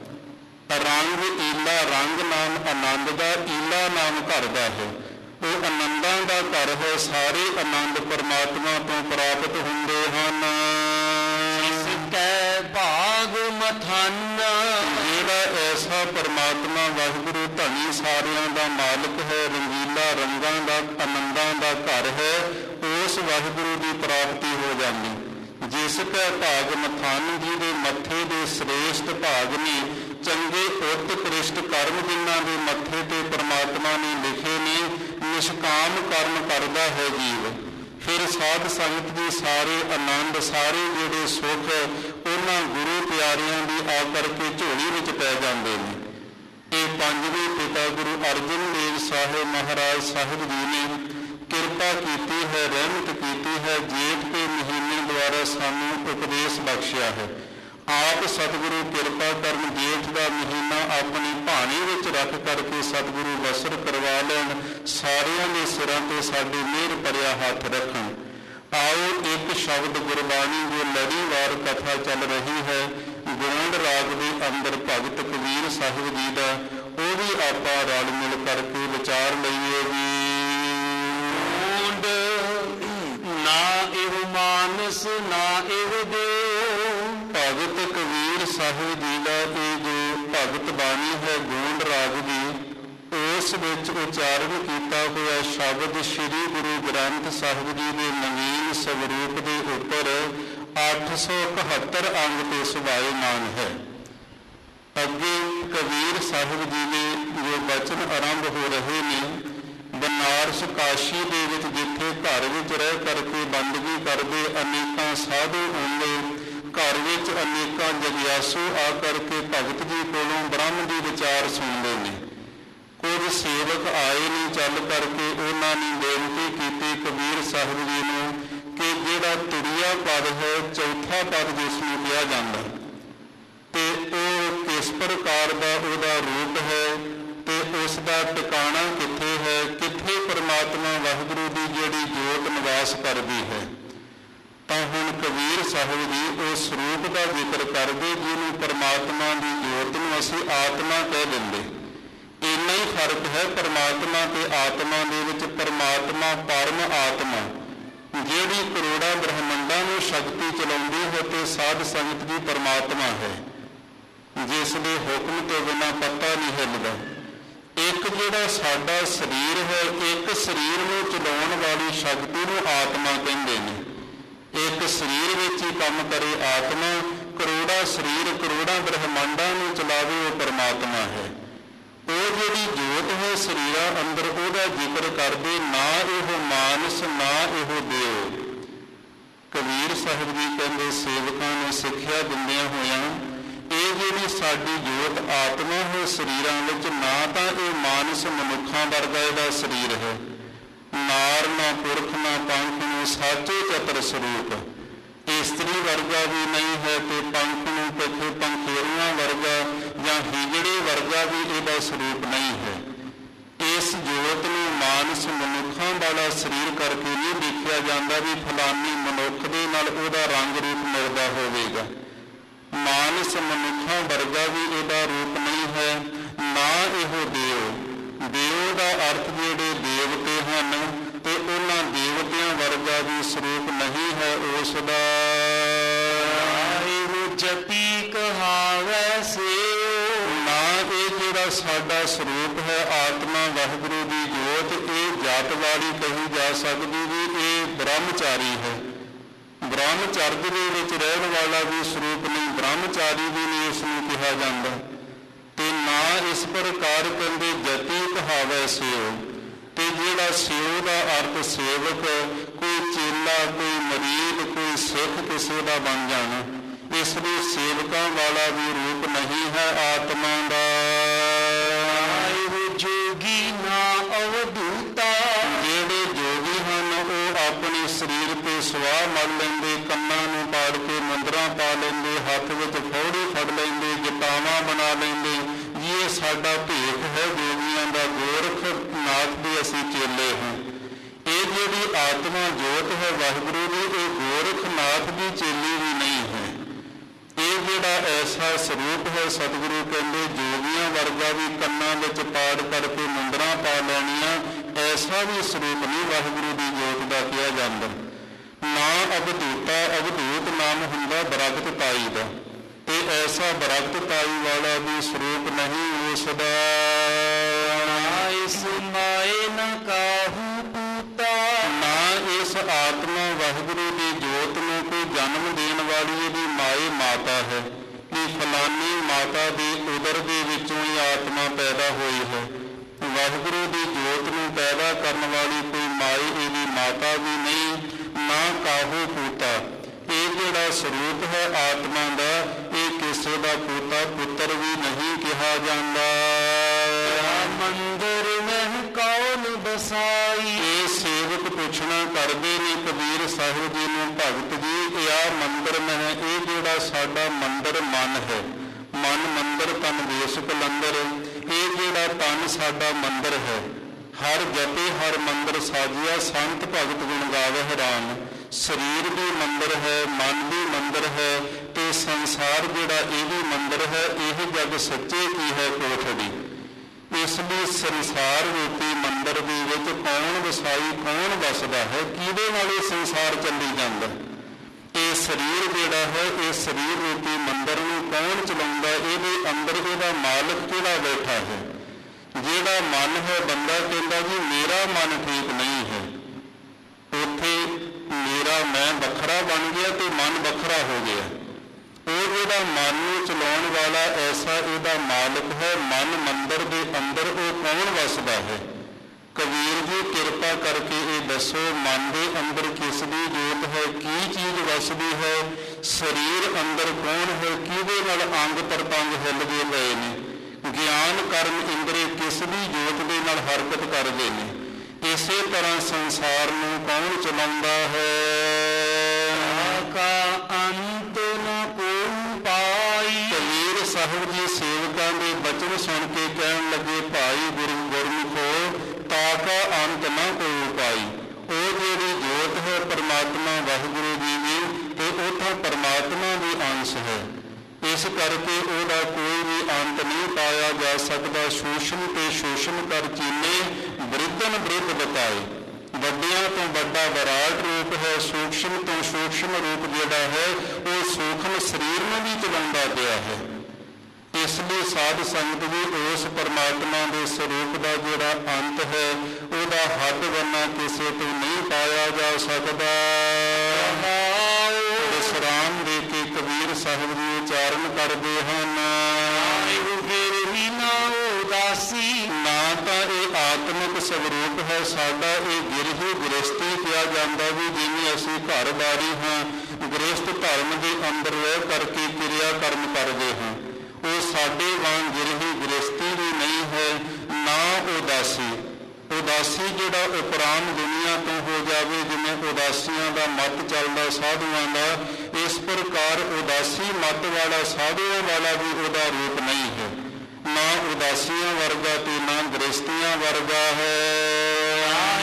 ਰੰਗ ਈਲਾ, ਰੰਗ ਨਾਮ ਆਨੰਦ ਦਾ, ਈਲਾ ਨਾਮ ਘਰ ਦਾ ਹੈ। ਉਹ ਆਨੰਦਾਂ ਦਾ ਘਰ ਹੈ। ਸਾਰੇ ਆਨੰਦ ਪਰਮਾਤਮਾ ਤੋਂ ਪ੍ਰਾਪਤ ਹੁੰਦੇ ਹਨ। ਜਿਸ ਕੈ ਭਾਗ ਮਥਨ, ਜਿਹੜਾ ਐਸਾ ਪਰਮਾਤਮਾ ਵਾਹਿਗੁਰੂ ਧਨੀ ਸਾਰਿਆਂ ਦਾ ਮਾਲਕ ਹੈ, ਰੰਗੀਲਾ ਰੰਗਾਂ ਦਾ ਆਨੰਦਾਂ ਦਾ ਘਰ ਹੈ, ਉਸ ਵਾਹਿਗੁਰੂ ਦੀ ਪ੍ਰਾਪਤੀ ਹੋ ਜਾਂਦੀ। ਜਿਸ ਕੈ ਭਾਗ ਮਥਨ, ਜਿਹਦੇ ਮੱਥੇ ਦੇ ਸ੍ਰੇਸ਼ਟ ਭਾਗ ਨੇ, ਚੰਗੇ ਉਤਕ੍ਰਿਸ਼ਟ ਕਰਮ ਜਿਨ੍ਹਾਂ ਦੇ ਮੱਥੇ ਤੇ ਪਰਮਾਤਮਾ ਨੇ ਲਿਖੇ ਨੇ, ਨਿਸ਼ਕਾਮ ਕਰਮ ਕਰਦਾ ਹੈ ਜੀਵ। ਫਿਰ ਸਾਧ ਸੰਗਤ ਦੀ ਸਾਰੇ ਆਨੰਦ, ਸਾਰੇ ਜਿਹੜੇ ਸੁੱਖ ਉਹਨਾਂ ਗੁਰੂ ਪਿਆਰਿਆਂ ਦੀ ਆ ਕਰਕੇ ਝੋਲੀ ਵਿੱਚ ਪੈ ਜਾਂਦੇ ਨੇ। ਇਹ ਪੰਜਵੇਂ ਪਿਤਾ ਗੁਰੂ ਅਰਜਨ ਦੇਵ ਸਾਹਿਬ ਮਹਾਰਾਜ ਸਾਹਿਬ ਜੀ ਨੇ ਕਿਰਪਾ ਕੀਤੀ ਹੈ, ਰਹਿਮਤ ਕੀਤੀ ਹੈ, ਜੇਠ ਦੇ ਮਹੀਨੇ ਦੁਆਰਾ ਸਾਨੂੰ ਉਪਦੇਸ਼ ਬਖਸ਼ਿਆ ਹੈ। ਆਪ ਸਤਿਗੁਰੂ ਕਿਰਪਾ ਕਰਨ, ਜੇਠ ਦਾ ਮਹੀਨਾ ਆਪਣੀ ਭਾਣੀ ਵਿੱਚ ਰੱਖ ਕਰਕੇ ਸਤਿਗੁਰੂ ਵਸਰ ਕਰਵਾ ਲੈਣ, ਸਾਰਿਆਂ ਦੇ ਸਿਰਾਂ ਤੇ ਸਾਡੇ ਮਿਹਰ ਭਰਿਆ ਹੱਥ ਰੱਖਣ। ਆਓ ਇੱਕ ਸ਼ਬਦ ਗੁਰਬਾਣੀ ਜੋ ਲੜੀਵਾਰ ਕਥਾ ਚੱਲ ਰਹੀ ਹੈ, ਗੋਂਡ ਰਾਗ ਦੇ ਅੰਦਰ ਭਗਤ ਕਬੀਰ ਸਾਹਿਬ ਜੀ ਦਾ, ਉਹ ਵੀ ਆਪਾਂ ਰਲ ਮਿਲ ਕਰਕੇ ਵਿਚਾਰ ਲਈਏ ਜੀ। ਗੋਂਡ ਨਾ ਇਹ ਮਾਨਸ ਨਾ ਇਹ ਦੇਉ। ਭਗਤ ਕਬੀਰ ਸਾਹਿਬ ਜੀ ਦਾ ਇਹ ਜੋ ਭਗਤ ਬਾਣੀ ਹੈ ਗੋਂਡ ਰਾਗ ਦੀ, ਉਸ ਵਿੱਚ ਉਚਾਰਨ ਕੀਤਾ ਹੋਇਆ ਸ਼ਬਦ ਸ੍ਰੀ ਗੁਰੂ ਗ੍ਰੰਥ ਸਾਹਿਬ ਜੀ ਦੇ ਨਵੀਨ ਸਵਰੂਪ ਦੇ ਉੱਪਰ ਅੱਠ ਸੌ ਇਕਹੱਤਰ ਅੰਗ ਤੇ ਸੁਭਾਏਮਾਨ ਹੈ। ਅੱਗੇ ਕਬੀਰ ਸਾਹਿਬ ਜੀ ਦੇ ਜੋ ਬਚਨ ਆਰੰਭ ਹੋ ਰਹੇ ਨੇ, ਬਨਾਰਸ ਕਾਸ਼ੀ ਦੇ ਵਿੱਚ ਜਿੱਥੇ ਘਰ ਵਿੱਚ ਰਹਿ ਕਰਕੇ ਬੰਦਗੀ ਕਰਦੇ ਅਨੇਕਾਂ ਸਾਧੂ ਹੁੰਦੇ, ਘਰ ਵਿੱਚ ਅਨੇਕਾਂ ਜਗਿਆਸੂ ਆ ਕਰਕੇ ਭਗਤ ਜੀ ਕੋਲੋਂ ਬ੍ਰਹਮ ਦੀ ਵਿਚਾਰ ਸੁਣਦੇ ਨੇ। ਕੁਝ ਸੇਵਕ ਆਏ ਨੇ ਚੱਲ ਕਰਕੇ, ਉਹਨਾਂ ਨੇ ਬੇਨਤੀ ਕੀਤੀ ਕਬੀਰ ਸਾਹਿਬ ਜੀ ਨੂੰ ਕਿ ਜਿਹੜਾ ਤੁਰਿਆ ਪਦ ਹੈ, ਚੌਥਾ ਪਦ ਜਿਸ ਨੂੰ ਕਿਹਾ ਜਾਂਦਾ, ਤੇ ਉਹ ਕਿਸ ਪ੍ਰਕਾਰ ਦਾ ਉਹਦਾ ਰੂਪ ਹੈ ਤੇ ਉਸ ਦਾ ਟਿਕਾਣਾ ਕਿੱਥੇ ਹੈ, ਕਿੱਥੇ ਪਰਮਾਤਮਾ ਵਾਹਿਗੁਰੂ ਦੀ ਜਿਹੜੀ ਜੋਤ ਨਿਵਾਸ ਕਰਦੀ ਹੈ। ਤਾਂ ਹੁਣ ਕਬੀਰ ਸਾਹਿਬ ਜੀ ਉਸ ਰੂਪ ਦਾ ਜ਼ਿਕਰ ਕਰਦੇ ਜਿਹਨੂੰ ਪਰਮਾਤਮਾ ਦੀ ਜੋਤ ਨੂੰ ਅਸੀਂ ਆਤਮਾ ਕਹਿ ਦਿੰਦੇ। ਇੰਨਾ ਹੀ ਫਰਕ ਹੈ ਪਰਮਾਤਮਾ ਤੇ ਆਤਮਾ ਦੇ ਵਿੱਚ। ਪਰਮਾਤਮਾ ਪਰਮ ਆਤਮਾ ਜਿਹੜੀ ਕਰੋੜਾਂ ਬ੍ਰਹਮੰਡਾਂ ਨੂੰ ਸ਼ਕਤੀ ਚਲਾਉਂਦੀ ਹੈ, ਤੇ ਸਾਧ ਸੰਗਤ ਦੀ ਪਰਮਾਤਮਾ ਹੈ ਜਿਸ ਦੇ ਹੁਕਮ ਤੋਂ ਬਿਨਾਂ ਪੱਤਾ ਨਹੀਂ ਹਿੱਲਦਾ। ਇੱਕ ਜਿਹੜਾ ਸਾਡਾ ਸਰੀਰ ਹੈ, ਇੱਕ ਸਰੀਰ ਨੂੰ ਚਲਾਉਣ ਵਾਲੀ ਸ਼ਕਤੀ ਨੂੰ ਆਤਮਾ ਕਹਿੰਦੇ ਨੇ। ਇੱਕ ਸਰੀਰ ਵਿੱਚ ਹੀ ਕੰਮ ਕਰੇ ਆਤਮਾ, ਕਰੋੜਾਂ ਸਰੀਰ ਕਰੋੜਾਂ ਬ੍ਰਹਮੰਡਾਂ ਨੂੰ ਚਲਾਵੇ ਉਹ ਪਰਮਾਤਮਾ ਹੈ। ਉਹ ਜਿਹੜੀ ਜੋਤ ਹੈ ਸਰੀਰਾਂ ਅੰਦਰ, ਉਹਦਾ ਜ਼ਿਕਰ ਕਰਦੇ, ਨਾ ਇਹੋ ਮਾਨਸ ਨਾ ਇਹੋ ਦੇਉ। ਕਬੀਰ ਸਾਹਿਬ ਜੀ ਕਹਿੰਦੇ ਸੇਵਕਾਂ ਨੂੰ ਸਿੱਖਿਆ ਦਿੰਦਿਆਂ ਹੋਇਆਂ, ਇਹ ਜਿਹੜੀ ਸਾਡੀ ਜੋਤ ਆਤਮਾ ਹੈ ਸਰੀਰਾਂ ਵਿੱਚ, ਨਾ ਤਾਂ ਇਹ ਮਾਨਸ ਮਨੁੱਖਾਂ ਵਰਗਾ ਇਹਦਾ ਸਰੀਰ ਹੈ, ਨਾਰ ਨਾ ਪੁਰਖ ਨਾ ਪੰਖ ਨੂੰ ਸਾਚੇ ਚਤਰ ਸਰੂਪ, ਇਸਤਰੀ ਵਰਗਾ ਵੀ ਨਹੀਂ ਹੈ, ਤੇ ਪੰਖ ਨੂੰ ਪਿੱਛੇ ਪੰਖੇਰੀਆਂ ਵਰਗਾ ਜਾਂ ਹੀਜੜੇ ਵਰਗਾ ਵੀ ਇਹਦਾ ਸਰੂਪ ਨਹੀਂ ਹੈ। ਇਸ ਜੋਤ ਨੂੰ ਮਾਨਸ ਮਾਨਸ ਮਨੁੱਖਾਂ ਵਾਲਾ ਸਰੀਰ ਕਰਕੇ ਨਹੀਂ ਦੇਖਿਆ ਜਾਂਦਾ ਵੀ ਫਲਾਨੀ ਮਨੁੱਖ ਦੇ ਨਾਲ ਉਹਦਾ ਰੰਗ ਰੂਪ ਮਿਲਦਾ ਹੋਵੇਗਾ। ਮਾਨਸ ਮਨੁੱਖਾਂ ਵਰਗਾ ਵੀ ਇਹਦਾ ਰੂਪ ਨਹੀਂ ਹੈ, ਨਾ ਇਹੋ ਦੇਵ। ਦੇਵ ਦਾ ਅਰਥ ਜਿਹੜੇ ਦੇਵਤੇ ਹਨ ਤੇ ਉਹਨਾਂ ਦੇਵਤਿਆਂ ਵਰਗਾ ਵੀ ਸਰੂਪ ਨਹੀਂ ਹੈ ਉਸ ਦਾ। ਇਹੋ ਜਪੀ ਕਹਾਵੈ ਸਿਓ, ਨਾ ਇਹ ਜਿਹੜਾ ਸਾਡਾ ਸਰੂਪ ਹੈ ਆਤਮਾ ਵਾਹਿਗੁਰੂ ਦੀ ਜੋਤ, ਇਹ ਜਾਤ ਵਾਲੀ ਕਹੀ ਜਾ ਸਕਦੀ ਵੀ ਇਹ ਬ੍ਰਹਮਚਾਰੀ ਹੈ। ਬ੍ਰਹਮਚਰਜ ਦੇ ਵਿੱਚ ਰਹਿਣ ਵਾਲਾ ਵੀ ਸਰੂਪ ਨਹੀਂ, ਬ੍ਰਹਮਚਾਰੀ ਵੀ ਨਹੀਂ ਇਸ ਨੂੰ ਕਿਹਾ ਜਾਂਦਾ। ਤੇ ਨਾ ਇਸ ਪ੍ਰਕਾਰ ਕਹਿੰਦੇ ਜਤੀ ਕਹਾਵੈ ਸਿਓ, ਤੇ ਜਿਹੜਾ ਸਿਓ ਦਾ ਅਰਥ ਸੇਵਕ, ਕੋਈ ਚੇਲਾ, ਕੋਈ ਮਰੀਦ, ਕੋਈ ਸਿੱਖ ਕਿਸੇ ਦਾ ਬਣ ਜਾਣਾ, ਇਸ ਲਈ ਸੇਵਕਾਂ ਵਾਲਾ ਵੀ ਰੂਪ ਨਹੀਂ ਹੈ ਆਤਮਾ ਦਾ। ਜੋਗੀ ਨਾ ਅਵਧੂਤਾ, ਜਿਹੜੇ ਜੋਗੀ ਹਨ ਉਹ ਆਪਣੇ ਸਰੀਰ ਤੇ ਸਵਾਹ ਮਲ ਲੈਂਦੇ, ਕੰਨਾਂ ਨੂੰ ਪਾੜ ਕੇ ਮੰਦਰਾਂ ਪਾ ਲੈਂਦੇ, ਹੱਥ ਵਿੱਚ ਫੌੜੀ ਫੜ ਲੈਂਦੇ, ਜਟਾਵਾਂ ਬਣਾ ਲੈਂਦੇ। ਇਹ ਸਾਡਾ ਭੇਖ ਹੈ ਜੋਗੀਆਂ ਦਾ, ਗੋਰਖਨਾਥ ਦੇ ਅਸੀਂ ਚੇਲੇ ਹਾਂ। ਇਹ ਜਿਹੜੀ ਆਤਮਾ ਜੋਤ ਹੈ ਵਾਹਿਗੁਰੂ ਦੀ, ਇਹ ਗੋਰਖਨਾਥ ਦੀ ਚੇਲੀ ਵੀ ਨਹੀਂ ਹੈ। ਇਹ ਜਿਹੜਾ ਐਸਾ ਸਰੂਪ ਹੈ ਸਤਿਗੁਰੂ ਕਹਿੰਦੇ ਜੋਗੀਆਂ ਵਰਗਾ ਵੀ ਕੰਨਾਂ ਵਿੱਚ ਪਾੜ ਕਰਕੇ ਮੁੰਦਰਾਂ ਪਾ ਲੈਣੀਆਂ, ਐਸਾ ਵੀ ਸਰੂਪ ਨਹੀਂ ਵਾਹਿਗੁਰੂ ਦੀ ਜੋਤ ਦਾ ਕਿਹਾ ਜਾਂਦਾ। ਨਾ ਅਵਧੂਤਾ, ਅਵਧੂਤ ਨਾਮ ਹੁੰਦਾ ਬਰਗਤ ਤਾਈ ਦਾ, ਤੇ ਐਸਾ ਬਰਗਤ ਤਾਈ ਵਾਲਾ ਵੀ ਸਰੂਪ ਨਹੀਂ ਉਸ ਦਾ। ਇਸ ਮਾਏ ਨ ਕਾਹੂ ਪੂਤਾ, ਨਾ ਇਸ ਆਤਮਾ ਵਾਹਿਗੁਰੂ ਦੀ ਜੋਤ ਨੂੰ ਕੋਈ ਜਨਮ ਦੇਣ ਵਾਲੀ ਇਹਦੀ ਮਾਏ ਮਾਤਾ ਹੈ ਕਿ ਫਲਾਨੀ ਮਾਤਾ ਦੀ ਉਦਰ ਦੇ ਵਿੱਚੋਂ ਹੀ ਆਤਮਾ ਪੈਦਾ ਹੋਈ ਹੈ। ਵਾਹਿਗੁਰੂ ਦੀ ਜੋਤ ਨੂੰ ਪੈਦਾ ਕਰਨ ਵਾਲੀ ਕੋਈ ਮਾਏ ਇਹਦੀ ਮਾਤਾ ਵੀ ਨਹੀਂ, ਨਾ ਕਾਹੂ ਪੂਤਾ। ਇਹ ਜਿਹੜਾ ਸਰੂਪ ਹੈ ਆਤਮਾ ਦਾ, ਇਹ ਕਿਸੇ ਦਾ ਪੋਤਾ ਪੁੱਤਰ ਵੀ ਨਹੀਂ ਕਿਹਾ ਜਾਂਦਾ। ਮੰਦਰ ਮਹਿ ਕੌਣ ਬਸਾਈ, ਇਹ ਸੇਵਕ ਪੁੱਛਣਾ ਕਰਦੇ ਨੇ ਕਬੀਰ ਸਾਹਿਬ ਜੀ ਨੂੰ, ਭਗਤ ਜੀ ਇਹ ਆ ਮੰਦਰ ਮਹਿ, ਇਹ ਜਿਹੜਾ ਸਾਡਾ ਮੰਦਰ ਮਨ ਹੈ, ਮਨ ਮੰਦਰ ਤਨ ਦੇਸ ਕਲੰਦਰ, ਇਹ ਜਿਹੜਾ ਤਨ ਸਾਡਾ ਮੰਦਰ ਹੈ। ਹਰ ਜਪੇ ਹਰ ਮੰਦਰ ਸਾਜਿਆ, ਸੰਤ ਭਗਤ ਗੁਣ ਗਾਵਹਿ ਰਾਮ। ਸਰੀਰ ਵੀ ਮੰਦਰ ਹੈ, ਮਨ ਵੀ ਮੰਦਰ ਹੈ, ਤੇ ਸੰਸਾਰ ਜਿਹੜਾ ਇਹ ਵੀ ਮੰਦਰ ਹੈ। ਇਹ ਜਗ ਸੱਚੇ ਕੀ ਹੈ ਕੋਠੜੀ। ਇਸ ਲਈ ਸੰਸਾਰ ਰੂਪੀ ਮੰਦਰ ਦੇ ਵਿੱਚ ਕੌਣ ਵਸਾਈ, ਕੌਣ ਵਸਦਾ ਹੈ, ਕਿਹਦੇ ਨਾਲ ਇਹ ਸੰਸਾਰ ਚੱਲੀ ਜਾਂਦਾ। ਇਹ ਸਰੀਰ ਜਿਹੜਾ ਹੈ, ਇਹ ਸਰੀਰ ਰੂਪੀ ਮੰਦਰ ਨੂੰ ਕੌਣ ਚਲਾਉਂਦਾ, ਇਹਦੇ ਅੰਦਰ ਇਹਦਾ ਮਾਲਕ ਕਿਹੜਾ ਬੈਠਾ ਹੈ। ਜਿਹੜਾ ਮਨ ਹੈ, ਬੰਦਾ ਕਹਿੰਦਾ ਜੀ ਮੇਰਾ ਮਨ ਠੀਕ ਨਹੀਂ ਹੈ, ਉੱਥੇ ਮੇਰਾ ਮੈਂ ਵੱਖਰਾ ਬਣ ਗਿਆ ਤੇ ਮਨ ਵੱਖਰਾ ਹੋ ਗਿਆ। ਉਹ ਜਿਹੜਾ ਮਨ ਨੂੰ ਚਲਾਉਣ ਵਾਲਾ ਐਸਾ ਇਹਦਾ ਮਾਲਕ ਹੈ। ਮਨ ਮੰਦਰ ਦੇ ਅੰਦਰ ਉਹ ਕੌਣ ਵਸਦਾ ਹੈ। ਕਬੀਰ ਜੀ ਕਿਰਪਾ ਕਰਕੇ ਇਹ ਦੱਸੋ, ਮਨ ਦੇ ਅੰਦਰ ਕਿਸ ਦੀ ਜੋਤ ਹੈ, ਕੀ ਚੀਜ਼ ਵਸਦੀ ਹੈ। ਸਰੀਰ ਅੰਦਰ ਕੌਣ ਹੈ, ਕਿਹਦੇ ਨਾਲ ਅੰਗ ਪ੍ਰਤੰਗ ਹਿੱਲਦੇ ਪਏ ਨੇ। ਗਿਆਨ ਕਰਮ ਇੰਦਰੀ ਕਿਸ ਦੀ ਜੋਤ ਦੇ ਨਾਲ ਹਰਕਤ ਕਰਦੇ ਨੇ। ਇਸੇ ਤਰ੍ਹਾਂ ਸੰਸਾਰ ਨੂੰ ਕੌਣ ਚਲਾਉਂਦਾ ਹੈ। ਕਾ ਅੰਤ ਨ ਕੋਈ ਪਾਈ, ਕਬੀਰ ਸਾਹਿਬ ਜੀ ਸੇਵਕਾਂ ਦੇ ਬਚਨ ਸੁਣ ਕੇ ਕਹਿਣ ਲੱਗੇ, ਭਾਈ ਗੁਰੂ ਗੁਰਮੁਖੋ ਤਾ ਕਾ ਅੰਤ ਨਾ ਕੋਈ ਪਾਈ। ਉਹ ਜਿਹੜੀ ਜੋਤ ਹੈ ਪਰਮਾਤਮਾ ਵਾਹਿਗੁਰੂ ਜੀ ਦੀ, ਤੇ ਉੱਥੋਂ ਪਰਮਾਤਮਾ ਦੀ ਅੰਸ਼ ਹੈ। ਇਸ ਕਰਕੇ ਉਹਦਾ ਕੋਈ ਵੀ ਅੰਤ ਨਹੀਂ ਪਾਇਆ ਜਾ ਸਕਦਾ। ਸ਼ੋਸ਼ਣ ਤੇ ਸ਼ੋਸ਼ਣ ਕਰ ਚੀਨੇ, ਬ੍ਰਿਧਨ ਬ੍ਰਿਧ ਬਤਾਏ। ਵੱਡਿਆਂ ਤੋਂ ਵੱਡਾ ਵਿਰਾਟ ਰੂਪ ਹੈ, ਸੂਖਸ਼ਮ ਤੋਂ ਸੂਖਸ਼ਮ ਰੂਪ ਜਿਹੜਾ ਹੈ ਉਹ ਸੂਖਮ ਸਰੀਰ ਨੂੰ ਵੀ ਚਲਾਉਂਦਾ ਪਿਆ ਹੈ। ਇਸ ਲਈ ਸਾਧ ਸੰਗਤ ਵੀ ਉਸ ਪਰਮਾਤਮਾ ਦੇ ਸਰੂਪ ਦਾ ਜਿਹੜਾ ਅੰਤ ਹੈ, ਉਹਦਾ ਹੱਦ ਵਰਨਾ ਕਿਸੇ ਤੋਂ ਨਹੀਂ ਪਾਇਆ ਜਾ ਸਕਦਾ। ਵਿਸਰਾਮ ਦੇ ਕੇ ਕਬੀਰ ਸਾਹਿਬ ਜੀ ਉਚਾਰਨ ਕਰਦੇ ਹਨ, ਨਾ ਤਾਂ ਇਹ ਆਤਮਿਕ ਸਵਰੂਪ ਹੈ ਸਾਡਾ, ਇਹ ਗਿਰਹੀ ਗ੍ਰਸਤੀ ਕਿਹਾ ਜਾਂਦਾ ਵੀ ਜਿਵੇਂ ਅਸੀਂ ਘਰ ਬਾਰੀ ਹਾਂ, ਗ੍ਰਸਤ ਧਰਮ ਦੇ ਅੰਦਰ ਰਹਿ ਕਰਕੇ ਕਿਰਿਆ ਕਰਮ ਕਰਦੇ ਹਾਂ। ਉਹ ਸਾਡੇ ਵਾਂਗ ਗਿਰਹੀ ਗ੍ਰਸਤੀ ਵੀ ਨਹੀਂ ਹੈ, ਨਾ ਉਦਾਸੀ। ਉਦਾਸੀ ਜਿਹੜਾ ਉਪਰਾਮ ਦੁਨੀਆ ਤੋਂ ਹੋ ਜਾਵੇ, ਜਿਵੇਂ ਉਦਾਸੀਆਂ ਦਾ ਮਤ ਚੱਲਦਾ ਸਾਧੂਆਂ ਦਾ, ਇਸ ਪ੍ਰਕਾਰ ਉਦਾਸੀ ਮਤ ਵਾਲਾ ਸਾਧੂਆਂ ਵਾਲਾ ਵੀ ਉਹਦਾ ਰੂਪ ਨਹੀਂ ਹੈ। ਨਾ ਉਦਾਸੀਆਂ ਵਰਗਾ ਤੇ ਨਾ ਗ੍ਰਸਤੀਆਂ ਵਰਗਾ ਹੈ।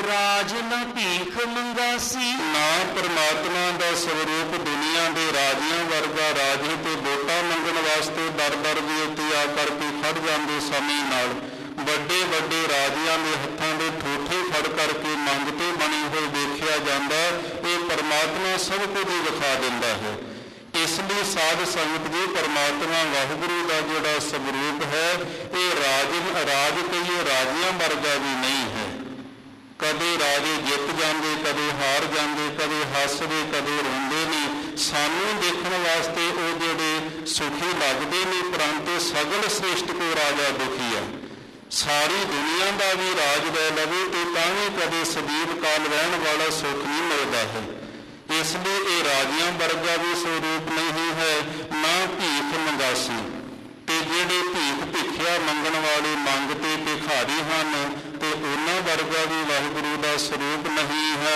ਰਾਜ ਨ ਭੀਖ ਮੰਗਾਸੀ। ਨਾ ਪਰਮਾਤਮਾ ਦਾ ਸਰੂਪ ਦੁਨੀਆ ਦੇ ਰਾਜਿਆਂ ਵਰਗਾ ਰਾਜੇ ਤੇ ਵੋਟਾਂ ਮੰਗਣ ਵਾਸਤੇ ਦਰ ਦਰ ਦੇ ਉੱਤੇ ਆ ਕਰਕੇ ਖੜ ਜਾਂਦੇ ਸਮੇਂ ਨਾਲ ਵੱਡੇ ਵੱਡੇ ਰਾਜਿਆਂ ਦੇ ਹੱਥਾਂ ਦੇ ਠੋਠੇ ਫੜ ਕਰਕੇ ਮੰਗਤੇ ਬਣੇ ਹੋਏ ਦੇਖਿਆ ਜਾਂਦਾ। ਇਹ ਪਰਮਾਤਮਾ ਸਭ ਕੁਝ ਹੀ ਵਿਖਾ ਦਿੰਦਾ ਹੈ। ਇਸ ਲਈ ਸਾਧ ਸੰਗਤ ਜੀ ਪਰਮਾਤਮਾ ਵਾਹਿਗੁਰੂ ਦਾ ਜਿਹੜਾ ਸਰੂਪ ਹੈ ਇਹ ਰਾਜ ਰਾਜ ਕਹੀਏ ਰਾਜਿਆਂ ਵਰਗਾ ਵੀ ਨਹੀਂ ਹੈ। ਕਦੇ ਰਾਜੇ ਜਿੱਤ ਜਾਂਦੇ, ਕਦੇ ਹਾਰ ਜਾਂਦੇ, ਕਦੇ ਹੱਸਦੇ, ਕਦੇ ਰੋਂਦੇ ਨੇ। ਸਾਨੂੰ ਦੇਖਣ ਵਾਸਤੇ ਉਹ ਜਿਹੜੇ ਸੁਖੀ ਲੱਗਦੇ ਨੇ, ਪਰੰਤੂ ਸਗਲ ਸ੍ਰਿਸ਼ਟ ਕੋ ਰਾਜਾ ਦੁਖੀ ਆ। ਸਾਰੀ ਦੁਨੀਆ ਦਾ ਵੀ ਰਾਜ ਲੈ ਲਵੇ ਤੇ ਤਾਂ ਵੀ ਕਦੇ ਸਦੀਵ ਕਾਲ ਰਹਿਣ ਵਾਲਾ ਸੁੱਖ ਨਹੀਂ ਮਿਲਦਾ ਹੈ। ਇਸ ਲਈ ਇਹ ਰਾਜਿਆਂ ਵਰਗਾ ਵੀ ਸਰੂਪ ਨਹੀਂ ਹੈ, ਨਾ ਭੀਖ ਮੰਗਾਸੀ। ਤੇ ਜਿਹੜੇ ਭੀਖ ਭਿੱਖਿਆ ਮੰਗਣ ਵਾਲੇ ਮੰਗਤੇ ਭਿਖਾਰੀ ਹਨ ਤੇ ਉਹਨਾਂ ਵਰਗਾ ਵੀ ਵਾਹਿਗੁਰੂ ਦਾ ਸਰੂਪ ਨਹੀਂ ਹੈ।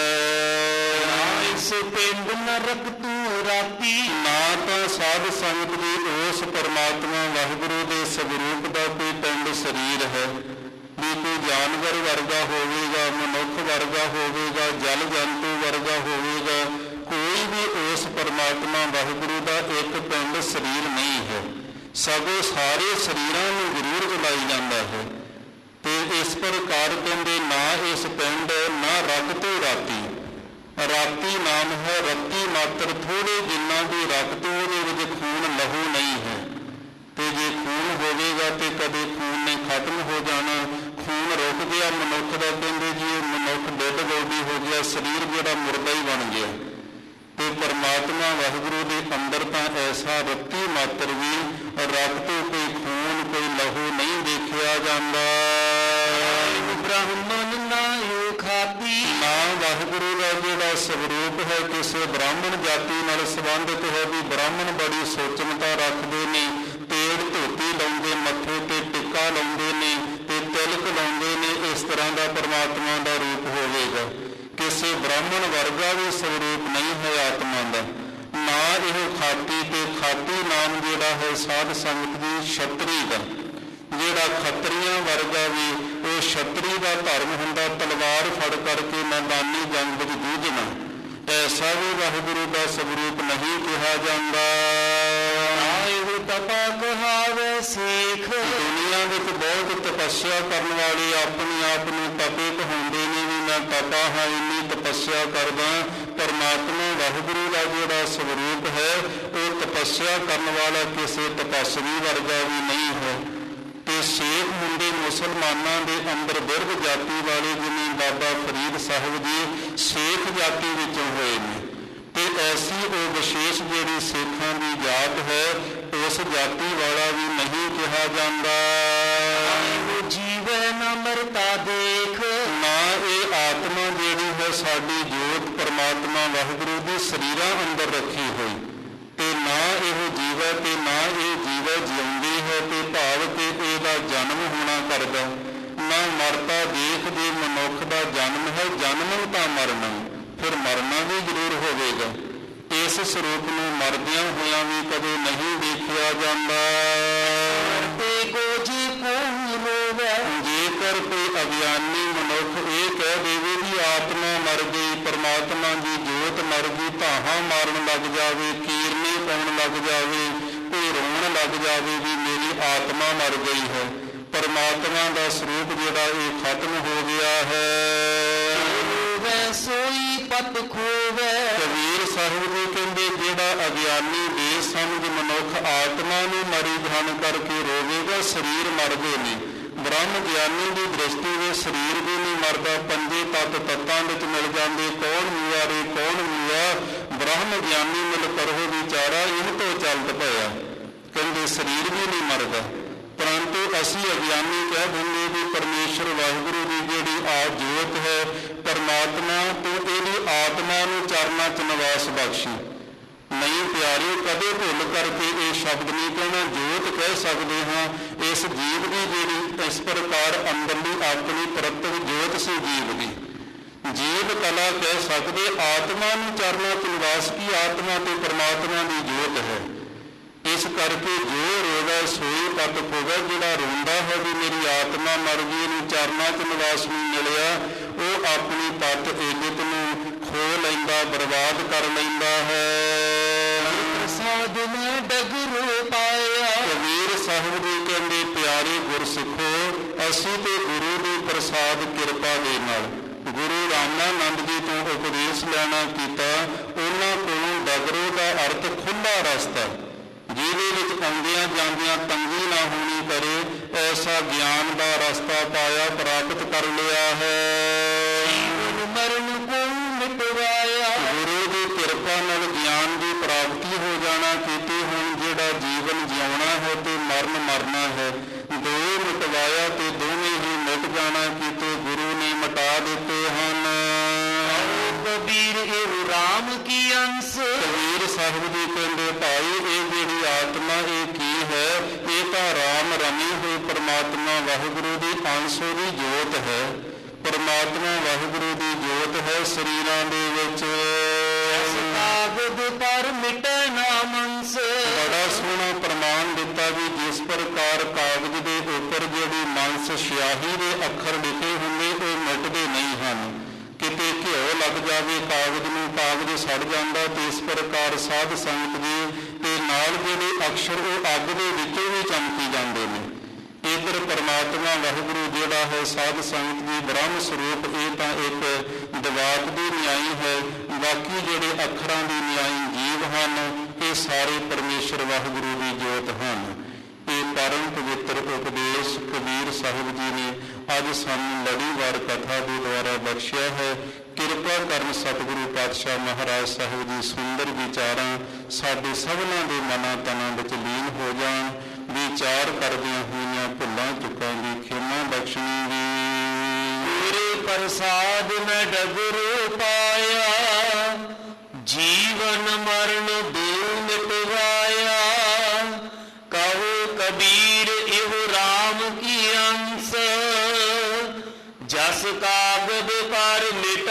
ਇਸ ਪਿੰਡ ਨਰਕ ਤੂੰ ਰਾਤੀ। ਨਾ ਤਾਂ ਸਾਧ ਸੰਗਤ ਦੀ ਉਸ ਪਰਮਾਤਮਾ ਵਾਹਿਗੁਰੂ ਦੇ ਸਰੂਪ ਦਾ ਕੋਈ ਪਿੰਡ ਸਰੀਰ ਹੈ ਵੀ ਕੋਈ ਜਾਨਵਰ ਵਰਗਾ ਹੋਵੇਗਾ, ਮਨੁੱਖ ਵਰਗਾ ਹੋਵੇਗਾ, ਜਲ ਜੰਤੂ ਵਰਗਾ ਹੋਵੇਗਾ। ਕੋਈ ਵੀ ਉਸ ਪਰਮਾਤਮਾ ਵਾਹਿਗੁਰੂ ਦਾ ਇੱਕ ਪਿੰਡ ਸਰੀਰ ਨਹੀਂ ਹੈ, ਸਗੋਂ ਸਾਰੇ ਸਰੀਰਾਂ ਨੂੰ ਜ਼ਰੂਰ ਜਲਾਈ ਜਾਂਦਾ ਹੈ। ਤੇ ਇਸ ਪ੍ਰਕਾਰ ਕਹਿੰਦੇ ਨਾ ਇਸ ਪਿੰਡ ਨਾ ਰੱਬ ਤੋਂ ਰਾਤੀ। ਰਾਤੀ ਨਾਮ ਹੈ ਰੱਤੀ ਮਾਤਰ, ਥੋੜੇ ਜਿੰਨਾ ਦੀ ਰਕਤ ਉਹਦੇ ਵਿੱਚ ਖੂਨ ਲਹੂ ਨਹੀਂ ਹੈ। ਤੇ ਜੇ ਖੂਨ ਹੋਵੇਗਾ ਤੇ ਕਦੇ ਖੂਨ ਨੇ ਖਤਮ ਹੋ ਜਾਣਾ। ਖੂਨ ਰੁਕ ਗਿਆ ਮਨੁੱਖ ਦਾ, ਕਹਿੰਦੇ ਜੀ ਇਹ ਮਨੁੱਖ ਡੈਡ ਬੋਡੀ ਹੋ ਗਿਆ, ਸਰੀਰ ਜਿਹੜਾ ਮੁਰਦਾ ਹੀ ਬਣ ਗਿਆ। ਤੇ ਪਰਮਾਤਮਾ ਵਾਹਿਗੁਰੂ ਦੇ ਅੰਦਰ ਤਾਂ ਐਸਾ ਰੱਤੀ ਮਾਤਰ ਵੀ ਰੱਬ ਤੋਂ ਕੋਈ ਖੂਨ ਕੋਈ ਲਹੂ ਨਹੀਂ ਦੇਖਿਆ ਜਾਂਦਾ। ਬ੍ਰਾਹਮਣ ਨਾ ਖਾਤੀ। ਨਾ ਵਾਹਿਗੁਰੂ ਦਾ ਜਿਹੜਾ ਸਰੂਪ ਹੈ ਕਿਸੇ ਬ੍ਰਾਹਮਣ ਜਾਤੀ ਨਾਲ ਸੰਬੰਧਿਤ ਹੈ ਵੀ ਬ੍ਰਾਹਮਣ ਬੜੀ ਸੋਚਣਤਾ ਰੱਖਦੇ ਨੇ, ਤੇੜ ਧੋਤੀ ਲਾਉਂਦੇ, ਮੱਥੇ ਤੇ ਟਿੱਕਾ ਲਾਉਂਦੇ ਨੇ ਤੇ ਤਿਲਕ ਲਾਉਂਦੇ ਨੇ। ਇਸ ਤਰ੍ਹਾਂ ਦਾ ਪਰਮਾਤਮਾ ਦਾ ਰੂਪ ਹੋਵੇਗਾ। ਕਿਸੇ ਬ੍ਰਾਹਮਣ ਵਰਗਾ ਵੀ ਸਰੂਪ ਨਹੀਂ ਹੈ ਆਤਮਾ ਦਾ। ਨਾ ਇਹ ਖਾਤੀ ਤੇ ਖਾਤੀ ਨਾਮ ਜਿਹੜਾ ਹੈ ਸਾਧ ਸੰਗਤ ਦੀ ਛਤਰੀ ਦਾ, ਜਿਹੜਾ ਖੱਤਰੀਆਂ ਵਰਗਾ ਵੀ ਉਹ ਛਤਰੀ ਦਾ ਧਰਮ ਹੁੰਦਾ, ਤਲਵਾਰ ਫੜ ਕਰਕੇ ਮੈਦਾਨੀ ਜੰਗ ਵਿੱਚ ਜੂਝਣਾ। ਐਸਾ ਵੀ ਵਾਹਿਗੁਰੂ ਦਾ ਸਰੂਪ ਨਹੀਂ ਕਿਹਾ ਜਾਂਦਾ। ਆਏ ਤਪਾ ਕਹਾਵੇ ਸੇਖ। ਦੁਨੀਆ ਵਿੱਚ ਬਹੁਤ ਤਪੱਸਿਆ ਕਰਨ ਵਾਲੇ ਆਪਣੇ ਆਪ ਨੂੰ ਤਪੇ ਕਹਾਉਂਦੇ ਨੇ ਵੀ ਮੈਂ ਤਪਾ ਹਾਂ, ਇੰਨੀ ਤਪੱਸਿਆ ਕਰਦਾ। ਪਰਮਾਤਮਾ ਵਾਹਿਗੁਰੂ ਦਾ ਜਿਹੜਾ ਸਰੂਪ ਹੈ ਉਹ ਤਪੱਸਿਆ ਕਰਨ ਵਾਲਾ ਕਿਸੇ ਤਪੱਸਵੀ ਵਰਗਾ ਵੀ ਨਹੀਂ ਹੈ। ਤੇ ਸੇਖ ਹੁੰਦੇ ਮੁਸਲਮਾਨਾਂ ਦੇ ਅੰਦਰ ਬਿਰਧ ਜਾਤੀ ਵਾਲੇ, ਜਿਵੇਂ ਬਾਬਾ ਫਰੀਦ ਸਾਹਿਬ ਜੀ ਸੇਖ ਜਾਤੀ ਵਿੱਚੋਂ ਹੋਏ ਨੇ। ਤੇ ਐਸੀ ਉਹ ਵਿਸ਼ੇਸ਼ ਜਿਹੜੀ ਸਿੱਖਾਂ ਦੀ ਜਾਤ ਹੈ ਉਸ ਜਾਤੀ ਵਾਲਾ ਵੀ ਨਹੀਂ ਕਿਹਾ ਜਾਂਦਾ। ਜੀਵਨ ਅਮਰਤਾ ਦੇਖ। ਨਾ ਇਹ ਆਤਮਾ ਜਿਹੜੀ ਹੈ ਸਾਡੀ ਜੋਤ ਪਰਮਾਤਮਾ ਵਾਹਿਗੁਰੂ ਦੇ ਸਰੀਰਾਂ ਅੰਦਰ ਰੱਖੀ ਹੋਈ, ਤੇ ਨਾ ਇਹ ਜੀਵੈ ਤੇ ਨਾ ਇਹ ਜੀਵੈ ਜਿਉਂਦੀ ਹੈ ਤੇ ਭਾਵ ਕਿ ਇਹਦਾ ਜਨਮ ਹੋਣਾ ਕਰਦਾ। ਨਾ ਮਰਤਾ ਦੇਖ ਜੇ ਮਨੁੱਖ ਦਾ ਜਨਮ ਹੈ, ਜਨਮ ਤਾਂ ਮਰਨਾ, ਫਿਰ ਮਰਨਾ ਵੀ ਜ਼ਰੂਰ ਹੋਵੇਗਾ। ਇਸ ਸਰੂਪ ਨੂੰ ਮਰਦਿਆਂ ਹੋਇਆਂ ਵੀ ਕਦੇ ਨਹੀਂ ਦੇਖਿਆ ਜਾਂਦਾ। ਤੇ ਗੋਜੀ ਕੋਈ ਰੋਵੇ। ਜੇਕਰ ਕੋਈ ਅਗਿਆਨੀ ਮਨੁੱਖ ਇਹ ਕਹਿ ਦੇਵੇ ਵੀ ਆਤਮਾ ਮਰ ਗਈ, ਪਰਮਾਤਮਾ ਦੀ ਜੋਤ ਮਰ ਗਈ, ਧਾਹਾਂ ਮਾਰਨ ਲੱਗ ਜਾਵੇ, ਕੀਰਨੇ ਪਾਉਣ ਲੱਗ ਜਾਵੇ, ਕੋਈ ਰੋਣ ਲੱਗ ਜਾਵੇ ਵੀ ਮੇਰੀ ਆਤਮਾ ਮਰ ਗਈ ਹੈ, ਪਰਮਾਤਮਾ ਦਾ ਸਰੂਪ ਜਿਹੜਾ ਇਹ ਖਤਮ ਹੋ ਗਿਆ ਹੈ। ਸੋਈ ਪਤ ਖੋਵੇ। ਕਬੀਰ ਸਾਹਿਬ ਜੀ ਕਹਿੰਦੇ ਜਿਹੜਾ ਅਗਿਆਨੀ ਬੇਸਮਝ ਮਨੁੱਖ ਆਤਮਾ ਨੂੰ ਮਰੀ ਧਨ ਕਰਕੇ ਰੋਵੇਗਾ, ਸਰੀਰ ਮਰਦੇ ਨੇ। ਬ੍ਰਹਮ ਗਿਆਨੀ ਦੀ ਦ੍ਰਿਸ਼ਟੀ ਵਿੱਚ ਸਰੀਰ ਵੀ ਨਹੀਂ ਮਰਦਾ, ਪੰਜੇ ਤੱਤ ਤੱਤਾਂ ਵਿੱਚ ਮਿਲ ਜਾਂਦੇ, ਕੌਣ ਮੂਆ ਰੇ ਕੌਣ ਮੂਆ। ਬ੍ਰਹਮ ਗਿਆਨੀ ਮਿਲ ਕਰੋ ਵਿਚਾਰਾ ਇਹ ਤੋਂ ਚੱਲਤ ਪਿਆ, ਕਹਿੰਦੇ ਸਰੀਰ ਵੀ ਨਹੀਂ ਮਰਦਾ। ਪਰੰਤੂ ਅਸੀਂ ਅਗਿਆਨੀ ਕਹਿ ਦਿੰਦੇ ਵੀ ਪਰਮੇਸ਼ਰ ਵਾਹਿਗੁਰੂ ਦੀ ਜਿਹੜੀ ਆ ਜੋਤ ਹੈ ਪਰਮਾਤਮਾ ਤੋਂ ਇਹਦੀ ਆਤਮਾ ਨੂੰ ਚਰਨਾਂ 'ਚ ਨਿਵਾਸ ਬਖਸ਼ੀ। ਨਹੀਂ ਪਿਆਰਿਓ, ਕਦੇ ਭੁੱਲ ਕਰਕੇ ਇਹ ਸ਼ਬਦ ਨਹੀਂ ਕਹਿਣਾ, ਜੋਤ ਕਹਿ ਸਕਦੇ ਹਾਂ। ਇਸ ਜੀਵ ਦੀ ਜਿਹੜੀ ਇਸ ਪ੍ਰਕਾਰ ਅੰਦਰਲੀ ਆਪਣੀ ਪ੍ਰਤੱਖ ਜੋਤ ਸੀ ਜੀਵ ਦੀ, ਜੀਵ ਕਲਾ ਕਹਿ ਸਕਦੇ। ਆਤਮਾ ਨੂੰ ਚਰਨਾਂ 'ਚ ਨਿਵਾਸ ਕੀ, ਆਤਮਾ ਤੇ ਪਰਮਾਤਮਾ ਦੀ ਜੋਤ ਹੈ। ਇਸ ਕਰਕੇ ਜੋ ਰੋਵੇ ਸੋਈ ਤਤ ਖੋਵੇ। ਜਿਹੜਾ ਰੋਂਦਾ ਹੈ ਵੀ ਮੇਰੀ ਆਤਮਾ ਮਰ ਗਈ, ਇਹਨੂੰ ਚਰਨਾਂ 'ਚ ਨਿਵਾਸ ਨਹੀਂ ਮਿਲਿਆ, ਉਹ ਆਪਣੀ ਤਤ ਇੱਜ਼ਤ ਨੂੰ ਖੋ ਲੈਂਦਾ, ਬਰਬਾਦ ਕਰ ਲੈਂਦਾ ਹੈ। ਪ੍ਰਸਾਦ ਮੈਂ ਡਗਰੂ ਪਾਇਆ। ਕਬੀਰ ਸਾਹਿਬ ਜੀ ਕਹਿੰਦੇ ਪਿਆਰੇ ਗੁਰਸਿੱਖੋ, ਅਸੀਂ ਤੇ ਗੁਰੂ ਦੀ ਪ੍ਰਸਾਦ ਕਿਰਪਾ ਦੇ ਨਾਲ ਗੁਰੂ ਰਾਮਾਨੰਦ ਜੀ ਤੋਂ ਉਪਦੇਸ਼ ਲੈਣਾ ਕੀਤਾ। ਉਹਨਾਂ ਕੋਲੋਂ ਡਗਰੂ ਦਾ ਅਰਥ ਖੁੱਲ੍ਹਾ ਰਸਤਾ, ਜਿਹਦੇ ਵਿੱਚ ਆਉਂਦਿਆਂ ਜਾਂਦਿਆਂ ਤੰਗੀ ਨਾ ਹੋਣੀ ਕਰੇ, ਐਸਾ ਗਿਆਨ ਦਾ ਰਸਤਾ ਪਾਇਆ, ਪ੍ਰਾਪਤ ਕਰ ਲਿਆ ਹੈ। ਜੀਵਨ ਮਰਨ ਕੋ ਮਿਟਵਾਇਆ। ਗੁਰੂ ਦੀ ਕਿਰਪਾ ਨਾਲ ਗਿਆਨ ਦੀ ਪ੍ਰਾਪਤੀ ਹੋ ਜਾਣਾ ਕੀਤੀ। ਹੁਣ ਜਿਹੜਾ ਜੀਵਨ ਜਿਉਣਾ ਹੈ ਤੇ ਮਰਨ ਮਰਨਾ ਹੈ, ਦੋ ਮਿਟਵਾਇਆ ਤੇ ਦੋਵੇਂ ਹੀ ਮਿਟ ਜਾਣਾ ਕੀਤੇ ਗੁਰੂ ਨੇ ਮਿਟਾ ਦਿੱਤੇ ਹਨ। ਕਬੀਰ ਇਹ ਰਾਮ ਕੀ ਅੰਸ। ਕਬੀਰ ਸਾਹਿਬ ਜੀ ਕਹਿੰਦੇ ਭਾਈ ਇਹ ਜਿਹੜੀ ਆਤਮਾ ਇਹ ਕੀ ਹੈ? ਇਹ ਤਾਂ ਰਾਮ ਰਮੀ ਹੋਈ ਪਰਮਾਤਮਾ ਵਾਹਿਗੁਰੂ ਦੀ ਅੰਸ਼ ਦੀ ਜੋਤ ਹੈ। ਪਰਮਾਤਮਾ ਵਾਹਿਗੁਰੂ ਦੀ ਜੋਤ ਹੈ ਸਰੀਰਾਂ ਦੇ ਵਿੱਚ। ਕਾਗਦ ਪਰ ਮਿਟੇ ਨਾ ਮਨਸ। ਬੜਾ ਸੋਹਣਾ ਪ੍ਰਮਾਣ ਦਿੱਤਾ ਵੀ ਜਿਸ ਪ੍ਰਕਾਰ ਕਾਗਜ਼ ਦੇ ਉੱਪਰ ਜਿਹੜੀ ਮਨਸ ਸਿਆਹੀ ਦੇ ਅੱਖਰ ਲਿਖੇ ਹੁੰਦੇ ਉਹ ਮਿਟਦੇ ਨਹੀਂ ਹਨ। ਕਿਤੇ ਘਿਓ ਲੱਗ ਜਾਵੇ ਕਾਗਜ਼ ਨੂੰ, ਕਾਗਜ਼ ਸੜ ਜਾਂਦਾ, ਤੇ ਇਸ ਪ੍ਰਕਾਰ ਸਾਧ ਸੰਗਤ ਜੀ ਤੇ ਨਾਲ ਜਿਹੜੇ ਅਕਸ਼ਰ ਉਹ ਅੱਗ ਦੇ ਵਿੱਚੋਂ ਵੀ ਚਮਕੀ ਜਾਂਦੇ ਨੇ। ਇੱਧਰ ਪਰਮਾਤਮਾ ਵਾਹਿਗੁਰੂ ਜਿਹੜਾ ਹੈ ਸਾਧ ਸੰਗਤ ਜੀ ਬ੍ਰਹਮ ਸਰੂਪ, ਇਹ ਤਾਂ ਇੱਕ ਦਿਵਾਤ ਦੀ ਨਿਆਈ ਹੈ। ਬਾਕੀ ਜਿਹੜੇ ਅੱਖਰਾਂ ਦੀ ਨਿਆਈ ਜੀਵ ਹਨ, ਇਹ ਸਾਰੇ ਪਰਮੇਸ਼ਰ ਵਾਹਿਗੁਰੂ ਦੀ ਜੋਤ ਹਨ। ਇਹ ਪਰਮ ਪਵਿੱਤਰ ਉਪਦੇਸ਼ ਕਬੀਰ ਸਾਹਿਬ ਜੀ ਨੇ ਅੱਜ ਸਾਨੂੰ ਲੜੀਵਾਰ ਕਥਾ ਦੇ ਦੁਆਰਾ ਬਖਸ਼ਿਆ ਹੈ। ਕਿਰਪਾ ਕਰਨ ਸਤਿਗੁਰੂ ਪਾਤਸ਼ਾਹ ਮਹਾਰਾਜ ਸਾਹਿਬ ਦੀ ਸੁੰਦਰ ਵਿਚਾਰਾਂ ਸਾਡੇ ਸਭਨਾਂ ਦੇ ਮਨਾਂ ਤਨਾਂ ਵਿੱਚ ਲੀਨ ਹੋ ਜਾਣ। ਵਿਚਾਰ ਕਰਦਿਆਂ ਹੋਈਆਂ ਭੁੱਲਾਂ ਚੁੱਕਾਂ ਦੀ ਖਿਮਾ ਬਖਸ਼ਣੀ ਦੀ। ਤੇਰੇ ਪ੍ਰਸਾਦ ਮੈਂ ਡਗਰੂ ਪਾਇਆ। ਜੀਵਨ ਮਰਨ ਦੋ ਮਿਟਵਾਇਆ। ਕਹੋ ਕਬੀਰ ਇਹੋ ਰਾਮ ਕੀ ਅੰਸ। ਜਸ ਕਾਗਦ ਪਰ ਮਿਟ